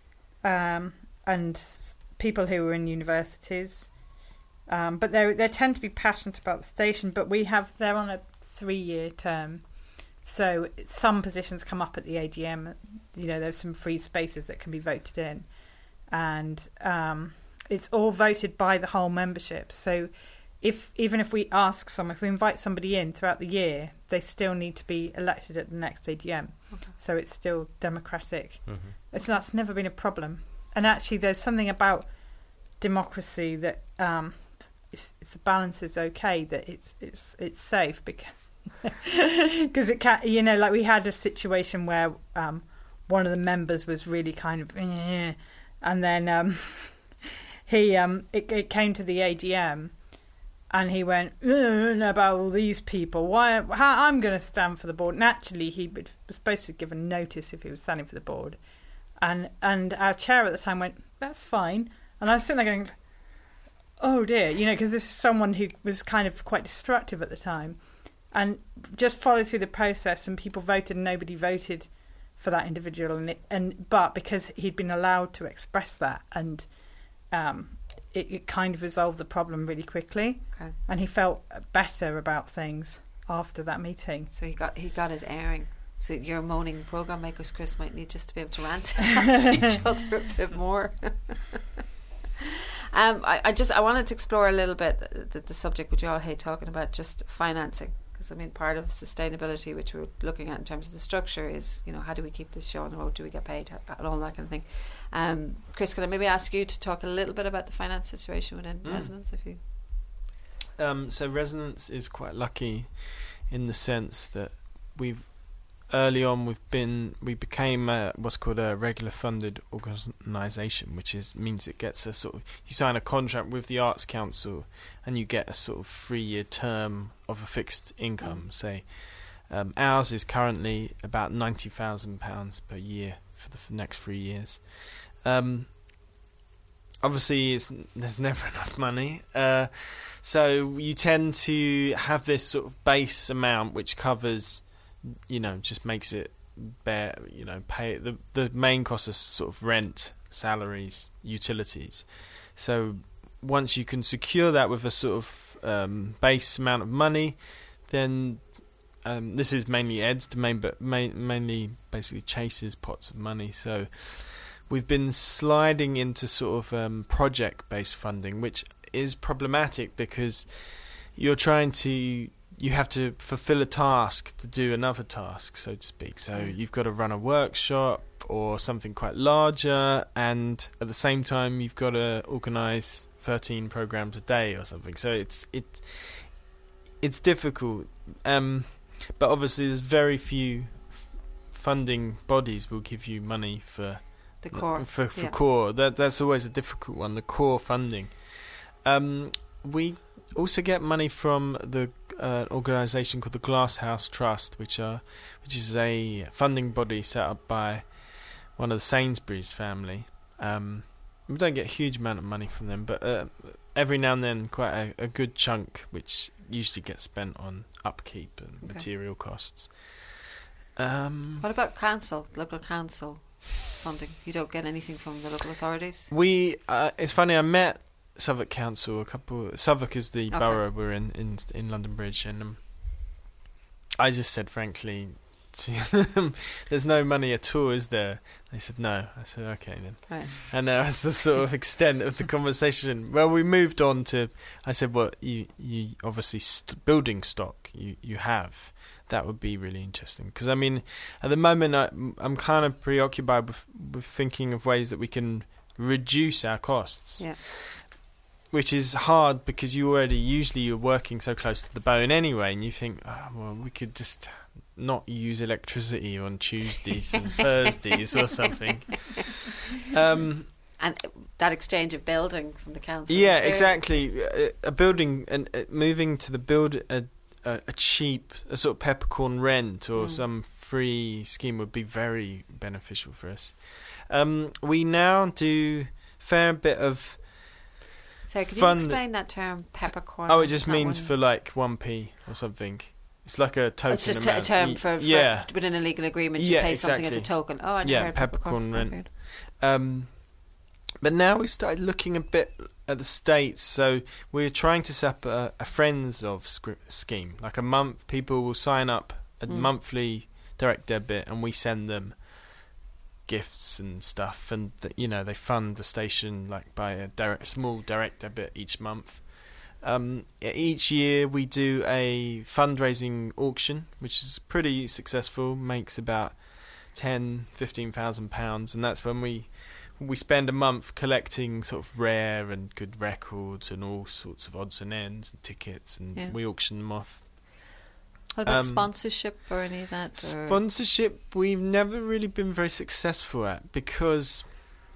um and s- people who are in universities, um but they they tend to be passionate about the station. But we have they're on a three year term, so some positions come up at the A G M. You know, there's some free spaces that can be voted in. And um, it's all voted by the whole membership. So if even if we ask someone, if we invite somebody in throughout the year, they still need to be elected at the next A G M. Okay. So it's still democratic. Mm-hmm. It's, that's never been a problem. And actually, there's something about democracy that um, if, if the balance is okay, that it's it's it's safe because because it can, you know, like we had a situation where um, one of the members was really kind of. Eh, And then um, he um, it, it came to the A G M, and he went about all these people. Why? How, I'm going to stand for the board. And actually, he was supposed to give a notice if he was standing for the board. And and our chair at the time went, "That's fine." And I was sitting there going, "Oh dear," you know, because this is someone who was kind of quite destructive at the time, and just followed through the process. And people voted, and nobody voted for that individual, and it, and but because he'd been allowed to express that, and um, it, it kind of resolved the problem really quickly, Okay. and he felt better about things after that meeting. So he got he got his airing. So your moaning programme makers, Chris, might need just to be able to rant at each other a bit more. um, I, I just I wanted to explore a little bit the, the subject which you all hate talking about, just financing. Because I mean, part of sustainability, which we're looking at in terms of the structure, is, you know, how do we keep this show on the road? Do we get paid? And all that kind of thing. Um, Chris, can I maybe ask you to talk a little bit about the finance situation within Mm. Resonance, if you? Um, so Resonance is quite lucky in the sense that we've early on we've been we became uh, what's called a regular funded organisation, which is means it gets a sort of you sign a contract with the Arts Council and you get a sort of three year term of a fixed income. Mm. Say um, ours is currently about ninety thousand pounds per year for the f- next three years. Um, obviously, it's, there's never enough money. Uh, So you tend to have this sort of base amount which covers, you know, just makes it bear, you know, pay the the main costs are sort of rent, salaries, utilities. So once you can secure that with a sort of um, base amount of money, then um, this is mainly Ed's domain, but main, mainly basically Chase's pots of money. So we've been sliding into sort of um, project-based funding, which is problematic because you're trying to, you have to fulfill a task to do another task, so to speak. So you've got to run a workshop or something quite larger, and at the same time you've got to organise thirteen programs a day or something. So it's it's it's difficult, um, but obviously there's very few f- funding bodies will give you money for the core. For for yeah. core, that that's always a difficult one. The core funding. Um, we also get money from the uh, organisation called the Glasshouse Trust, which are which is a funding body set up by one of the Sainsbury's family. Um, we don't get a huge amount of money from them, but uh, every now and then, quite a, a good chunk, which usually gets spent on upkeep and Okay. material costs. Um, What about council, local council funding? You don't get anything from the local authorities? We, uh, it's funny, I met Southwark Council a couple. Southwark is the Okay. borough we're in in in London Bridge, and um, I just said frankly, to them, "There's no money at all, is there?" They said no. I said okay then, Right. and that was the sort of extent of the conversation. Well, we moved on to. I said, "Well, you you obviously st- building stock you you have." That would be really interesting, because I mean, at the moment I, I'm kind of preoccupied with, with thinking of ways that we can reduce our costs, Yeah. which is hard because you already usually you're working so close to the bone anyway, and you think, oh, well, we could just not use electricity on Tuesdays and Thursdays or something. Um, And that exchange of building from the council. yeah, is there- exactly. A, a building and uh, moving to the build a, a, a cheap, a sort of peppercorn rent or Mm. some free scheme would be very beneficial for us. Um, we now do fair bit of. Sorry, can fun- you explain that term, peppercorn? Oh, it just That means one- for like one p or something. It's like a token. It's just a amount. term Y- for, for yeah. within a legal agreement. You Yeah, pay something as a exactly. token. Oh, I never Yeah, heard peppercorn rent. Weird. Um, but now we started looking a bit at the States, so we're trying to set up a, a Friends of scri- scheme. Like a month, people will sign up a Mm. monthly direct debit, and we send them gifts and stuff, and th- you know they fund the station like by a direct, small direct debit each month. Um, e- each year we do a fundraising auction, which is pretty successful. Makes about ten, fifteen thousand pounds, and that's when we we spend a month collecting sort of rare and good records and all sorts of odds and ends and tickets, and Yeah. we auction them off. What about Um, sponsorship or any of that? Or? Sponsorship, we've never really been very successful at, because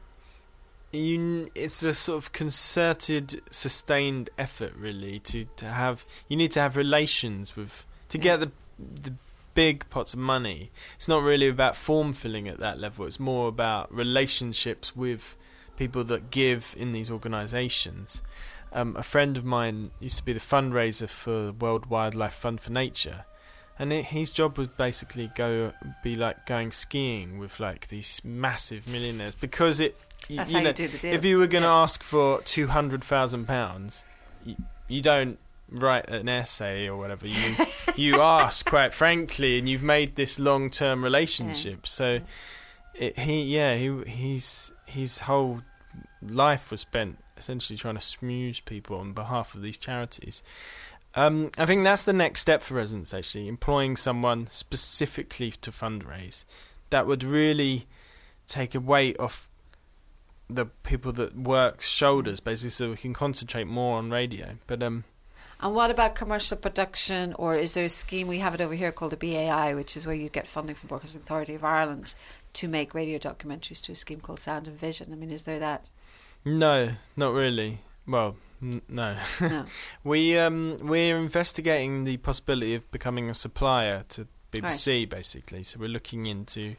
you, it's a sort of concerted, sustained effort, really, to, to have. You need to have relations with to Yeah. get the the big pots of money. It's not really about form filling at that level. It's more about relationships with people that give in these organisations. Um, a friend of mine used to be the fundraiser for World Wildlife Fund for Nature, and it, his job was basically go be like going skiing with like these massive millionaires, because it y- That's you how know you do the deal. if you were going to Yeah. ask for two hundred thousand pounds, you, you don't write an essay or whatever. You you ask, quite frankly, and you've made this long term relationship. So it, he yeah he he's his whole life was spent essentially trying to smooth people on behalf of these charities. Um, I think that's the next step for residents, actually, employing someone specifically to fundraise. That would really take a weight off the people that work's shoulders, basically, so we can concentrate more on radio. But um, And what about commercial production, or is there a scheme? We have it over here called the B A I, which is where you get funding from Broadcasting Authority of Ireland to make radio documentaries, to a scheme called Sound and Vision. I mean, is there that? no, not really. Well, n- no. No. we um we're investigating the possibility of becoming a supplier to B B C, basically. So we're looking into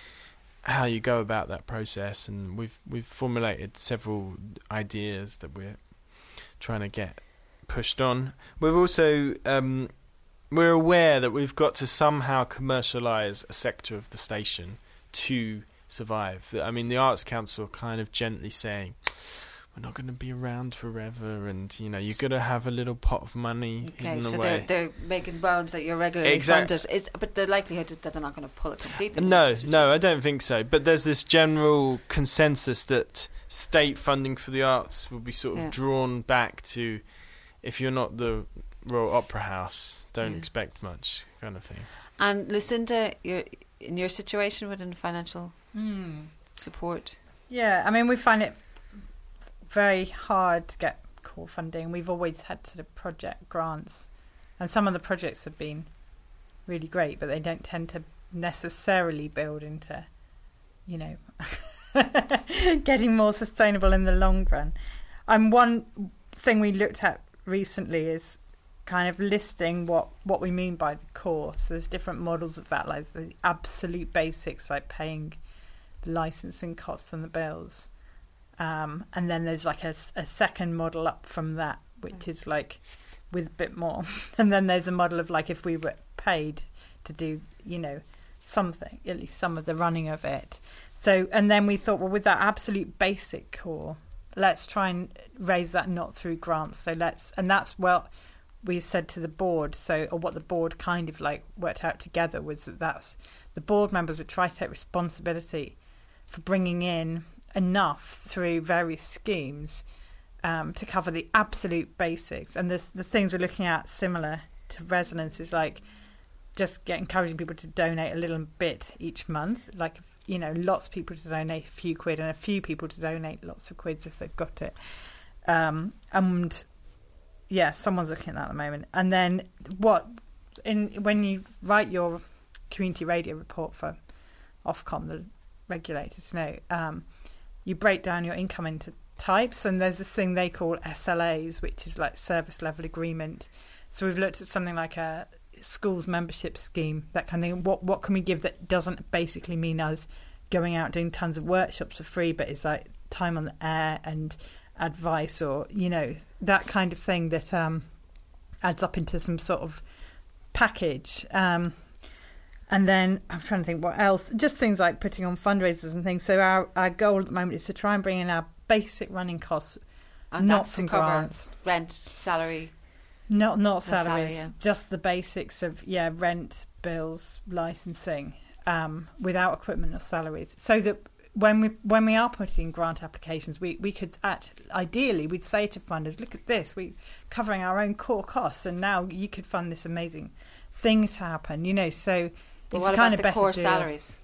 how you go about that process, and we've we've formulated several ideas that we're trying to get pushed on. We've also um we're aware that we've got to somehow commercialise a sector of the station to survive. I mean, the Arts Council are kind of gently saying, we're not going to be around forever, and you know, you've got to have a little pot of money Okay, hidden so away. they're, they're making bounds that you're regularly Exact- funded. Is, but the likelihood that they're not going to pull it completely. No, is no, I reduced. don't think so. But there's this general consensus that state funding for the arts will be sort of Yeah. drawn back to, if you're not the Royal Opera House. Don't Yeah. expect much, kind of thing. And Lucinda, you're in your situation within financial Mm. support. Yeah, I mean, we find it very hard to get core funding. We've always had sort of project grants, and some of the projects have been really great, but they don't tend to necessarily build into, you know, getting more sustainable in the long run. And one thing we looked at recently is kind of listing what, what we mean by the core. So there's different models of that, like the absolute basics, like paying the licensing costs and the bills. Um, and then there's like a, a second model up from that, which is like with a bit more. And then there's a model of like if we were paid to do, you know, something, at least some of the running of it. So, and then we thought, well, with that absolute basic core, let's try and raise that not through grants. So let's, and that's, well, we said to the board, so, or what the board kind of like worked out together was that that's, the board members would try to take responsibility for bringing in enough through various schemes um, to cover the absolute basics. And this, the things we're looking at similar to Resonance is like just get encouraging people to donate a little bit each month, like, you know, lots of people to donate a few quid and a few people to donate lots of quids if they've got it. Um, and yeah, someone's looking at that at the moment. And then what, in when you write your community radio report for Ofcom, the regulators know, um, you break down your income into types, and there's this thing they call S L As, which is like service level agreement. So we've looked at something like a schools membership scheme, that kind of thing. What what can we give that doesn't basically mean us going out doing tons of workshops for free, but it's like time on the air and advice, or, you know, that kind of thing that um, adds up into some sort of package. Um, and then I'm trying to think what else. Just things like putting on fundraisers and things. So our, our goal at the moment is to try and bring in our basic running costs, And not that's to from cover grants. rent, salary. Not not salary, salaries, yeah. just the basics of yeah rent, bills, licensing, um, without equipment or salaries. So that when we when we are putting grant applications, we we could at ideally we'd say to funders, look at this, we covering our own core costs, and now you could fund this amazing thing to happen. You know, so But it's what kind about of the better core deal. salaries?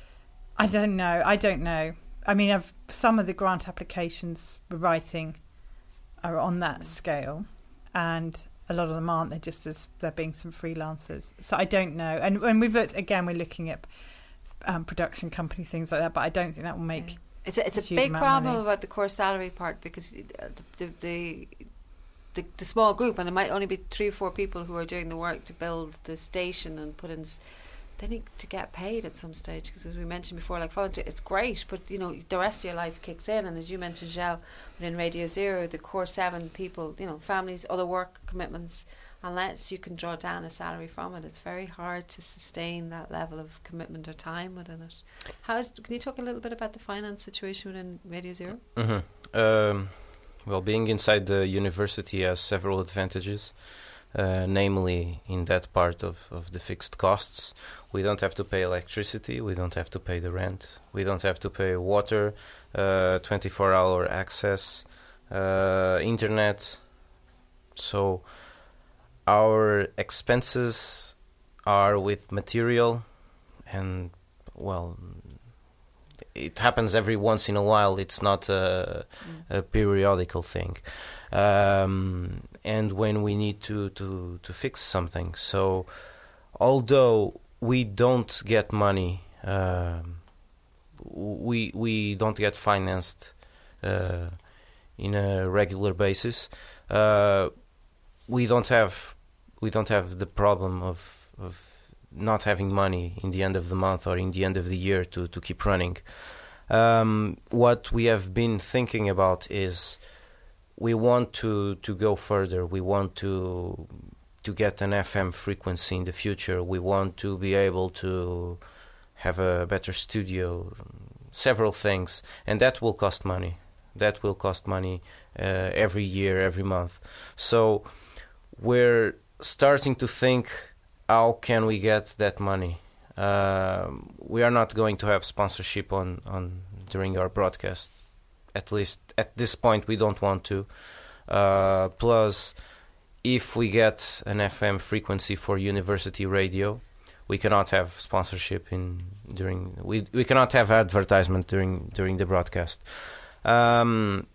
I don't know. I don't know. I mean, I've, some of the grant applications we're writing are on that scale, and a lot of them aren't. They're just as there being some freelancers. So I don't know. And when we've looked again, we're looking at um, production company things like that. But I don't think that will make. Yeah. It's a, it's a, a huge big amount of problem money. about the core salary part, because the the, the the the small group, and it might only be three or four people who are doing the work to build the station and put in. s- They need to get paid at some stage, because as we mentioned before, like volunteer, it's great, but you know the rest of your life kicks in, and as you mentioned, Zhao, within Radio Zero, the core seven people, you know, families, other work commitments, unless you can draw down a salary from it, it's very hard to sustain that level of commitment or time within it. How is? Can you talk a little bit about the finance situation within Radio Zero? Mm-hmm. Um, well, being inside the university has several advantages. Uh, namely, in that part of, of the fixed costs, we don't have to pay electricity, we don't have to pay the rent, we don't have to pay water, uh, twenty-four hour access, uh, internet. So our expenses are with material, and well, it happens every once in a while. It's not a, a periodical thing. Um, and when we need to, to, to fix something. So although we don't get money, um, we we don't get financed uh, in a regular basis, uh, we don't have we don't have the problem of of not having money in the end of the month or in the end of the year to, to keep running. Um, what we have been thinking about is we want to, to go further. We want to to get an F M frequency in the future. We want to be able to have a better studio, several things, and that will cost money. That will cost money uh, every year, every month. So we're starting to think, how can we get that money? Um, we are not going to have sponsorship on, on during our broadcast. At least at this point, we don't want to. Uh, plus, if we get an F M frequency for university radio, we cannot have sponsorship in during we we cannot have advertisement during during the broadcast. Um,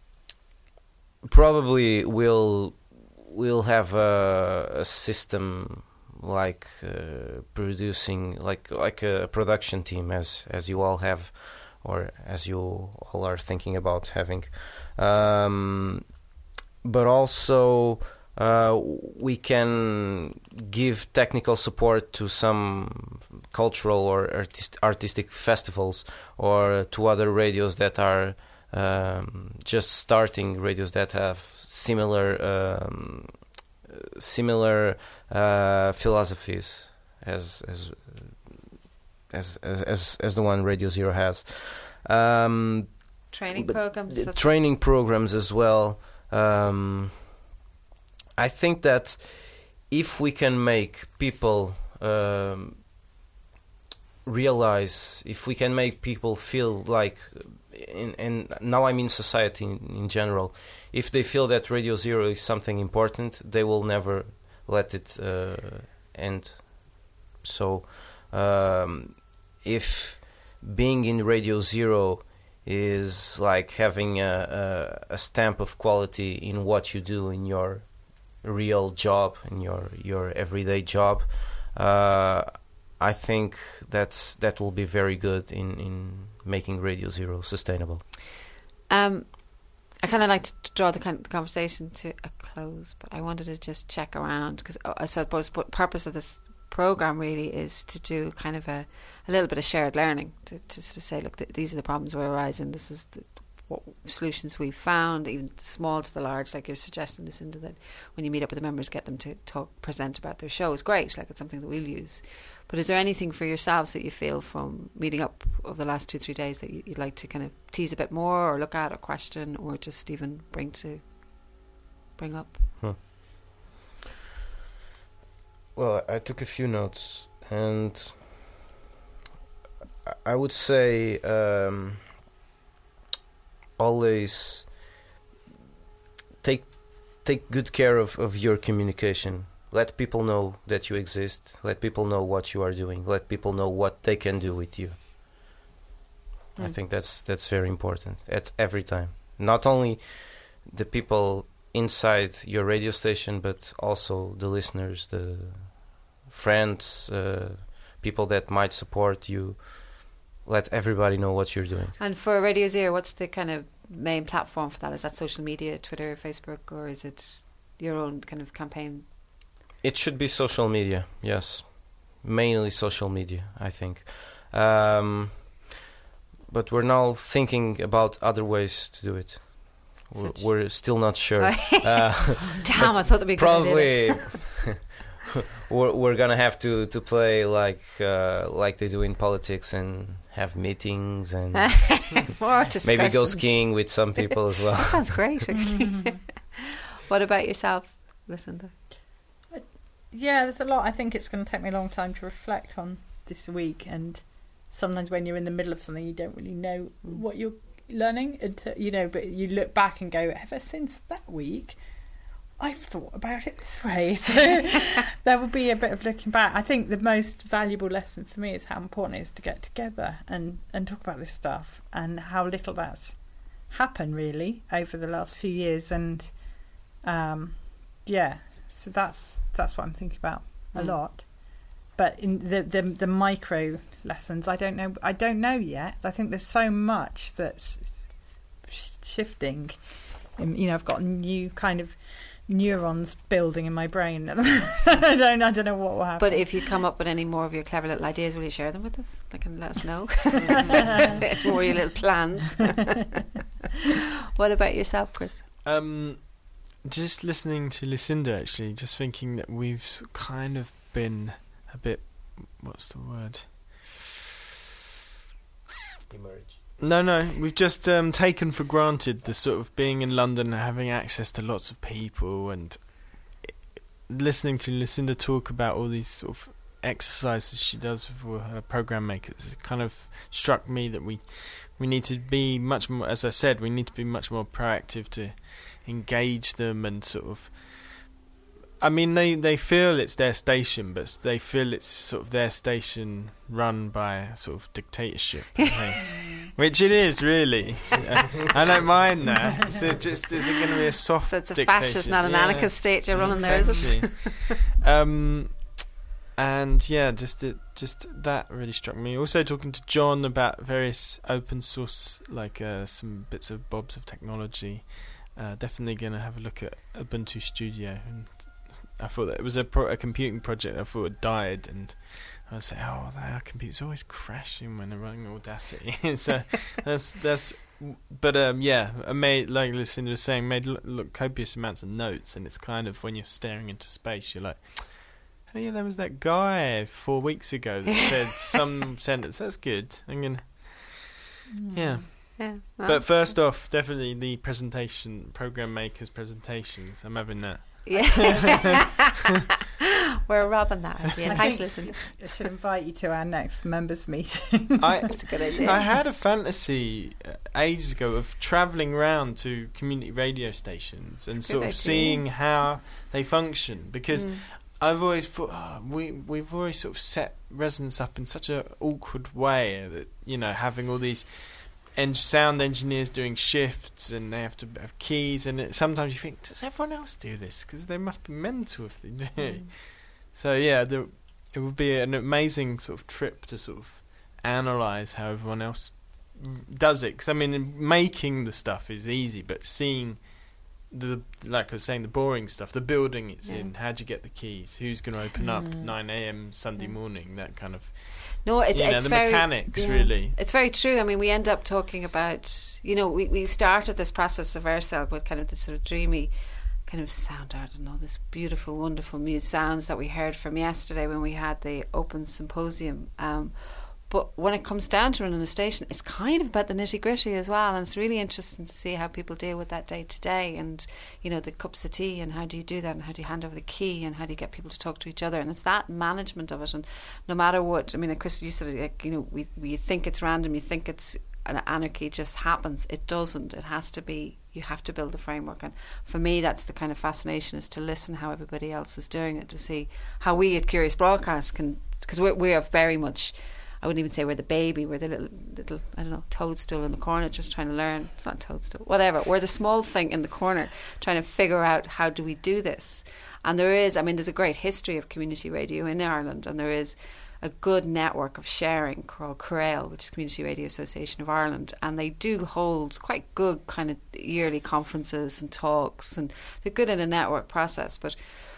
probably we'll we'll have a, a system like uh, producing like like a production team as as you all have, or as you all are thinking about having, um, but also uh, we can give technical support to some cultural or artist, artistic festivals, or to other radios that are um, just starting, radios that have similar um, similar uh, philosophies as as as as as, as the one Radio Zero has. Um, training programs, training programs as well. Um, I think that if we can make people um, realize, if we can make people feel like, in, and now I mean society in, in general, if they feel that Radio Zero is something important, they will never let it uh, end. So um, if being in Radio Zero is like having a, a, a stamp of quality in what you do in your real job, in your, your everyday job, uh, I think that's that will be very good in, in making Radio Zero sustainable. Um, I kind of like to draw the, kind of the conversation to a close, but I wanted to just check around, because I suppose the purpose of this program really is to do kind of a, a little bit of shared learning, to, to sort of say, look, th- these are the problems we're arising, this is the, what solutions we've found, even the small to the large, like you're suggesting, Lucinda, that when you meet up with the members, get them to talk, present about their show is great, like it's something that we'll use. But is there anything for yourselves that you feel from meeting up over the last two, three days that you'd like to kind of tease a bit more, or look at, or question, or just even bring to bring up? Hmm. Well, I took a few notes, and I would say um, always take take good care of, of your communication. Let people know that you exist. Let people know what you are doing. Let people know what they can do with you. Mm. I think that's that's very important at every time. Not only the people inside your radio station, but also the listeners, the friends, uh, people that might support you. Let everybody know what you're doing. And for Radio Zero, what's the kind of main platform for that? Is that social media, Twitter, Facebook, or is it your own kind of campaign? It should be social media, yes. Mainly social media, I think. Um, but we're now thinking about other ways to do it. We're, we're still not sure. uh, Damn, I thought that'd be a probably good idea. we're we're gonna have to, to play like uh, like they do in politics and have meetings and More maybe go skiing with some people as well. That sounds great, actually. What about yourself, Lucinda? Yeah, there's a lot. I think it's going to take me a long time to reflect on this week, and sometimes when you're in the middle of something, you don't really know mm. what you're learning, until, you know, but you look back and go, ever since that week, I've thought about it this way. So there will be a bit of looking back. I think the most valuable lesson for me is how important it is to get together and, and talk about this stuff, and how little that's happened really over the last few years. And um, yeah, so that's that's what I'm thinking about a mm. lot. But in the, the the micro lessons, I don't know. I don't know yet. I think there's so much that's sh- shifting. And, you know, I've got new kind of neurons building in my brain. I don't. I don't know what will happen. But if you come up with any more of your clever little ideas, will you share them with us? Like, and let us know. More your little plans. What about yourself, Chris? Um, just listening to Lucinda, actually, just thinking that we've kind of been a bit. What's the word? Emerge. No, no, we've just um, taken for granted the sort of being in London and having access to lots of people, and listening to Lucinda talk about all these sort of exercises she does for her program makers. It kind of struck me that we we need to be much more, as I said, we need to be much more proactive to engage them and sort of I mean, they, they feel it's their station, but they feel it's sort of their station run by a sort of dictatorship, I think. Which it is, really. I don't mind that. So just is it going to be a soft So it's a dictatorship? fascist, not an Yeah. anarchist state you're running there, is it? Exactly. um, and yeah, just it, just that really struck me. Also, talking to John about various open source, like uh, some bits of bobs of technology. Uh, definitely going to have a look at Ubuntu Studio. And I thought that it was a, pro- a computing project. I thought it died, and I was like, "Oh, our computer's always crashing when they're running Audacity." so that's that's. But um, yeah, I made, like Lucinda was saying, made look, look copious amounts of notes, and it's kind of when you're staring into space, you're like, "Oh yeah, there was that guy four weeks ago that said some sentence. That's good." I'm gonna, yeah. Yeah. Well, But first off, definitely the presentation, program makers presentations. I'm having that. yeah. We're robbing that idea. I Thanks, think listen. I should invite you to our next members meeting. I That's a good idea. I had a fantasy uh, ages ago of travelling around to community radio stations and It's a sort good of idea. seeing how they function, because Mm. I've always thought oh, we we've always sort of set resonance up in such a awkward way that, you know, having all these en- sound engineers doing shifts and they have to have keys, and it, sometimes you think, does everyone else do this? Because they must be mental if they do. Mm. So yeah, the, it would be an amazing sort of trip to sort of analyse how everyone else does it. Because I mean, making the stuff is easy, but seeing the, like I was saying, the boring stuff, the building it's Yeah. in, how do you get the keys, who's going to open up Mm. nine a.m. Sunday Yeah. morning, that kind of, No, it's you know, it's the very, mechanics yeah. really. It's very true. I mean, we end up talking about, you know, we, we started this process of ourselves with kind of this sort of dreamy kind of sound art and all this beautiful, wonderful music sounds that we heard from yesterday when we had the open symposium. Um, but when it comes down to running a station, it's kind of about the nitty gritty as well, and it's really interesting to see how people deal with that day to day, and you know, the cups of tea, and how do you do that, and how do you hand over the key, and how do you get people to talk to each other, and it's that management of it. And no matter what, I mean, Chris, you said, like, you know, we we think it's random, you think it's an anarchy just happens. It doesn't. It has to be. You have to build a framework, and for me, that's the kind of fascination, is to listen how everybody else is doing it, to see how we at Curious Broadcast can, because we we are very much, I wouldn't even say we're the baby, we're the little, little, I don't know, toadstool in the corner just trying to learn. It's not toadstool, whatever. We're the small thing in the corner trying to figure out how do we do this. And there is, I mean, there's a great history of community radio in Ireland, and there is a good network of sharing called CRAIL, which is Community Radio Association of Ireland, and they do hold quite good kind of yearly conferences and talks, and they're good in a network process. But,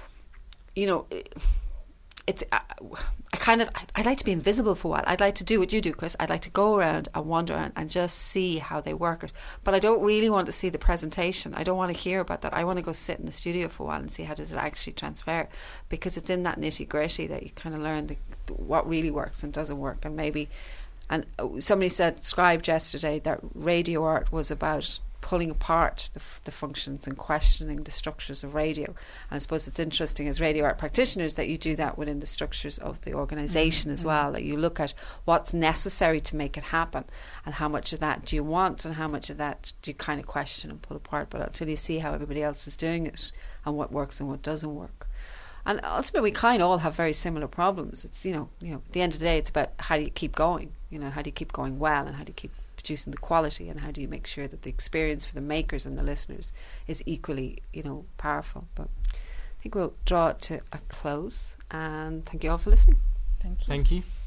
you know, it's I, I kind of I'd like to be invisible for a while. I'd like to do what you do, Chris. I'd like to go around and wander around and just see how they work it. But I don't really want to see the presentation. I don't want to hear about that. I want to go sit in the studio for a while and see how does it actually transfer, because it's in that nitty gritty that you kind of learn the, what really works and doesn't work. And maybe, and somebody said, scribed yesterday, that radio art was about pulling apart the, f- the functions and questioning the structures of radio. And I suppose it's interesting as radio art practitioners that you do that within the structures of the organisation mm-hmm. as well, that you look at what's necessary to make it happen, and how much of that do you want, and how much of that do you kind of question and pull apart. But until you see how everybody else is doing it and what works and what doesn't work. And ultimately, we kind of all have very similar problems. It's, you know, you know, at the end of the day, it's about how do you keep going, you know, how do you keep going well, and how do you keep producing the quality, and how do you make sure that the experience for the makers and the listeners is equally, you know, powerful. But I think we'll draw it to a close, and thank you all for listening. Thank you. Thank you.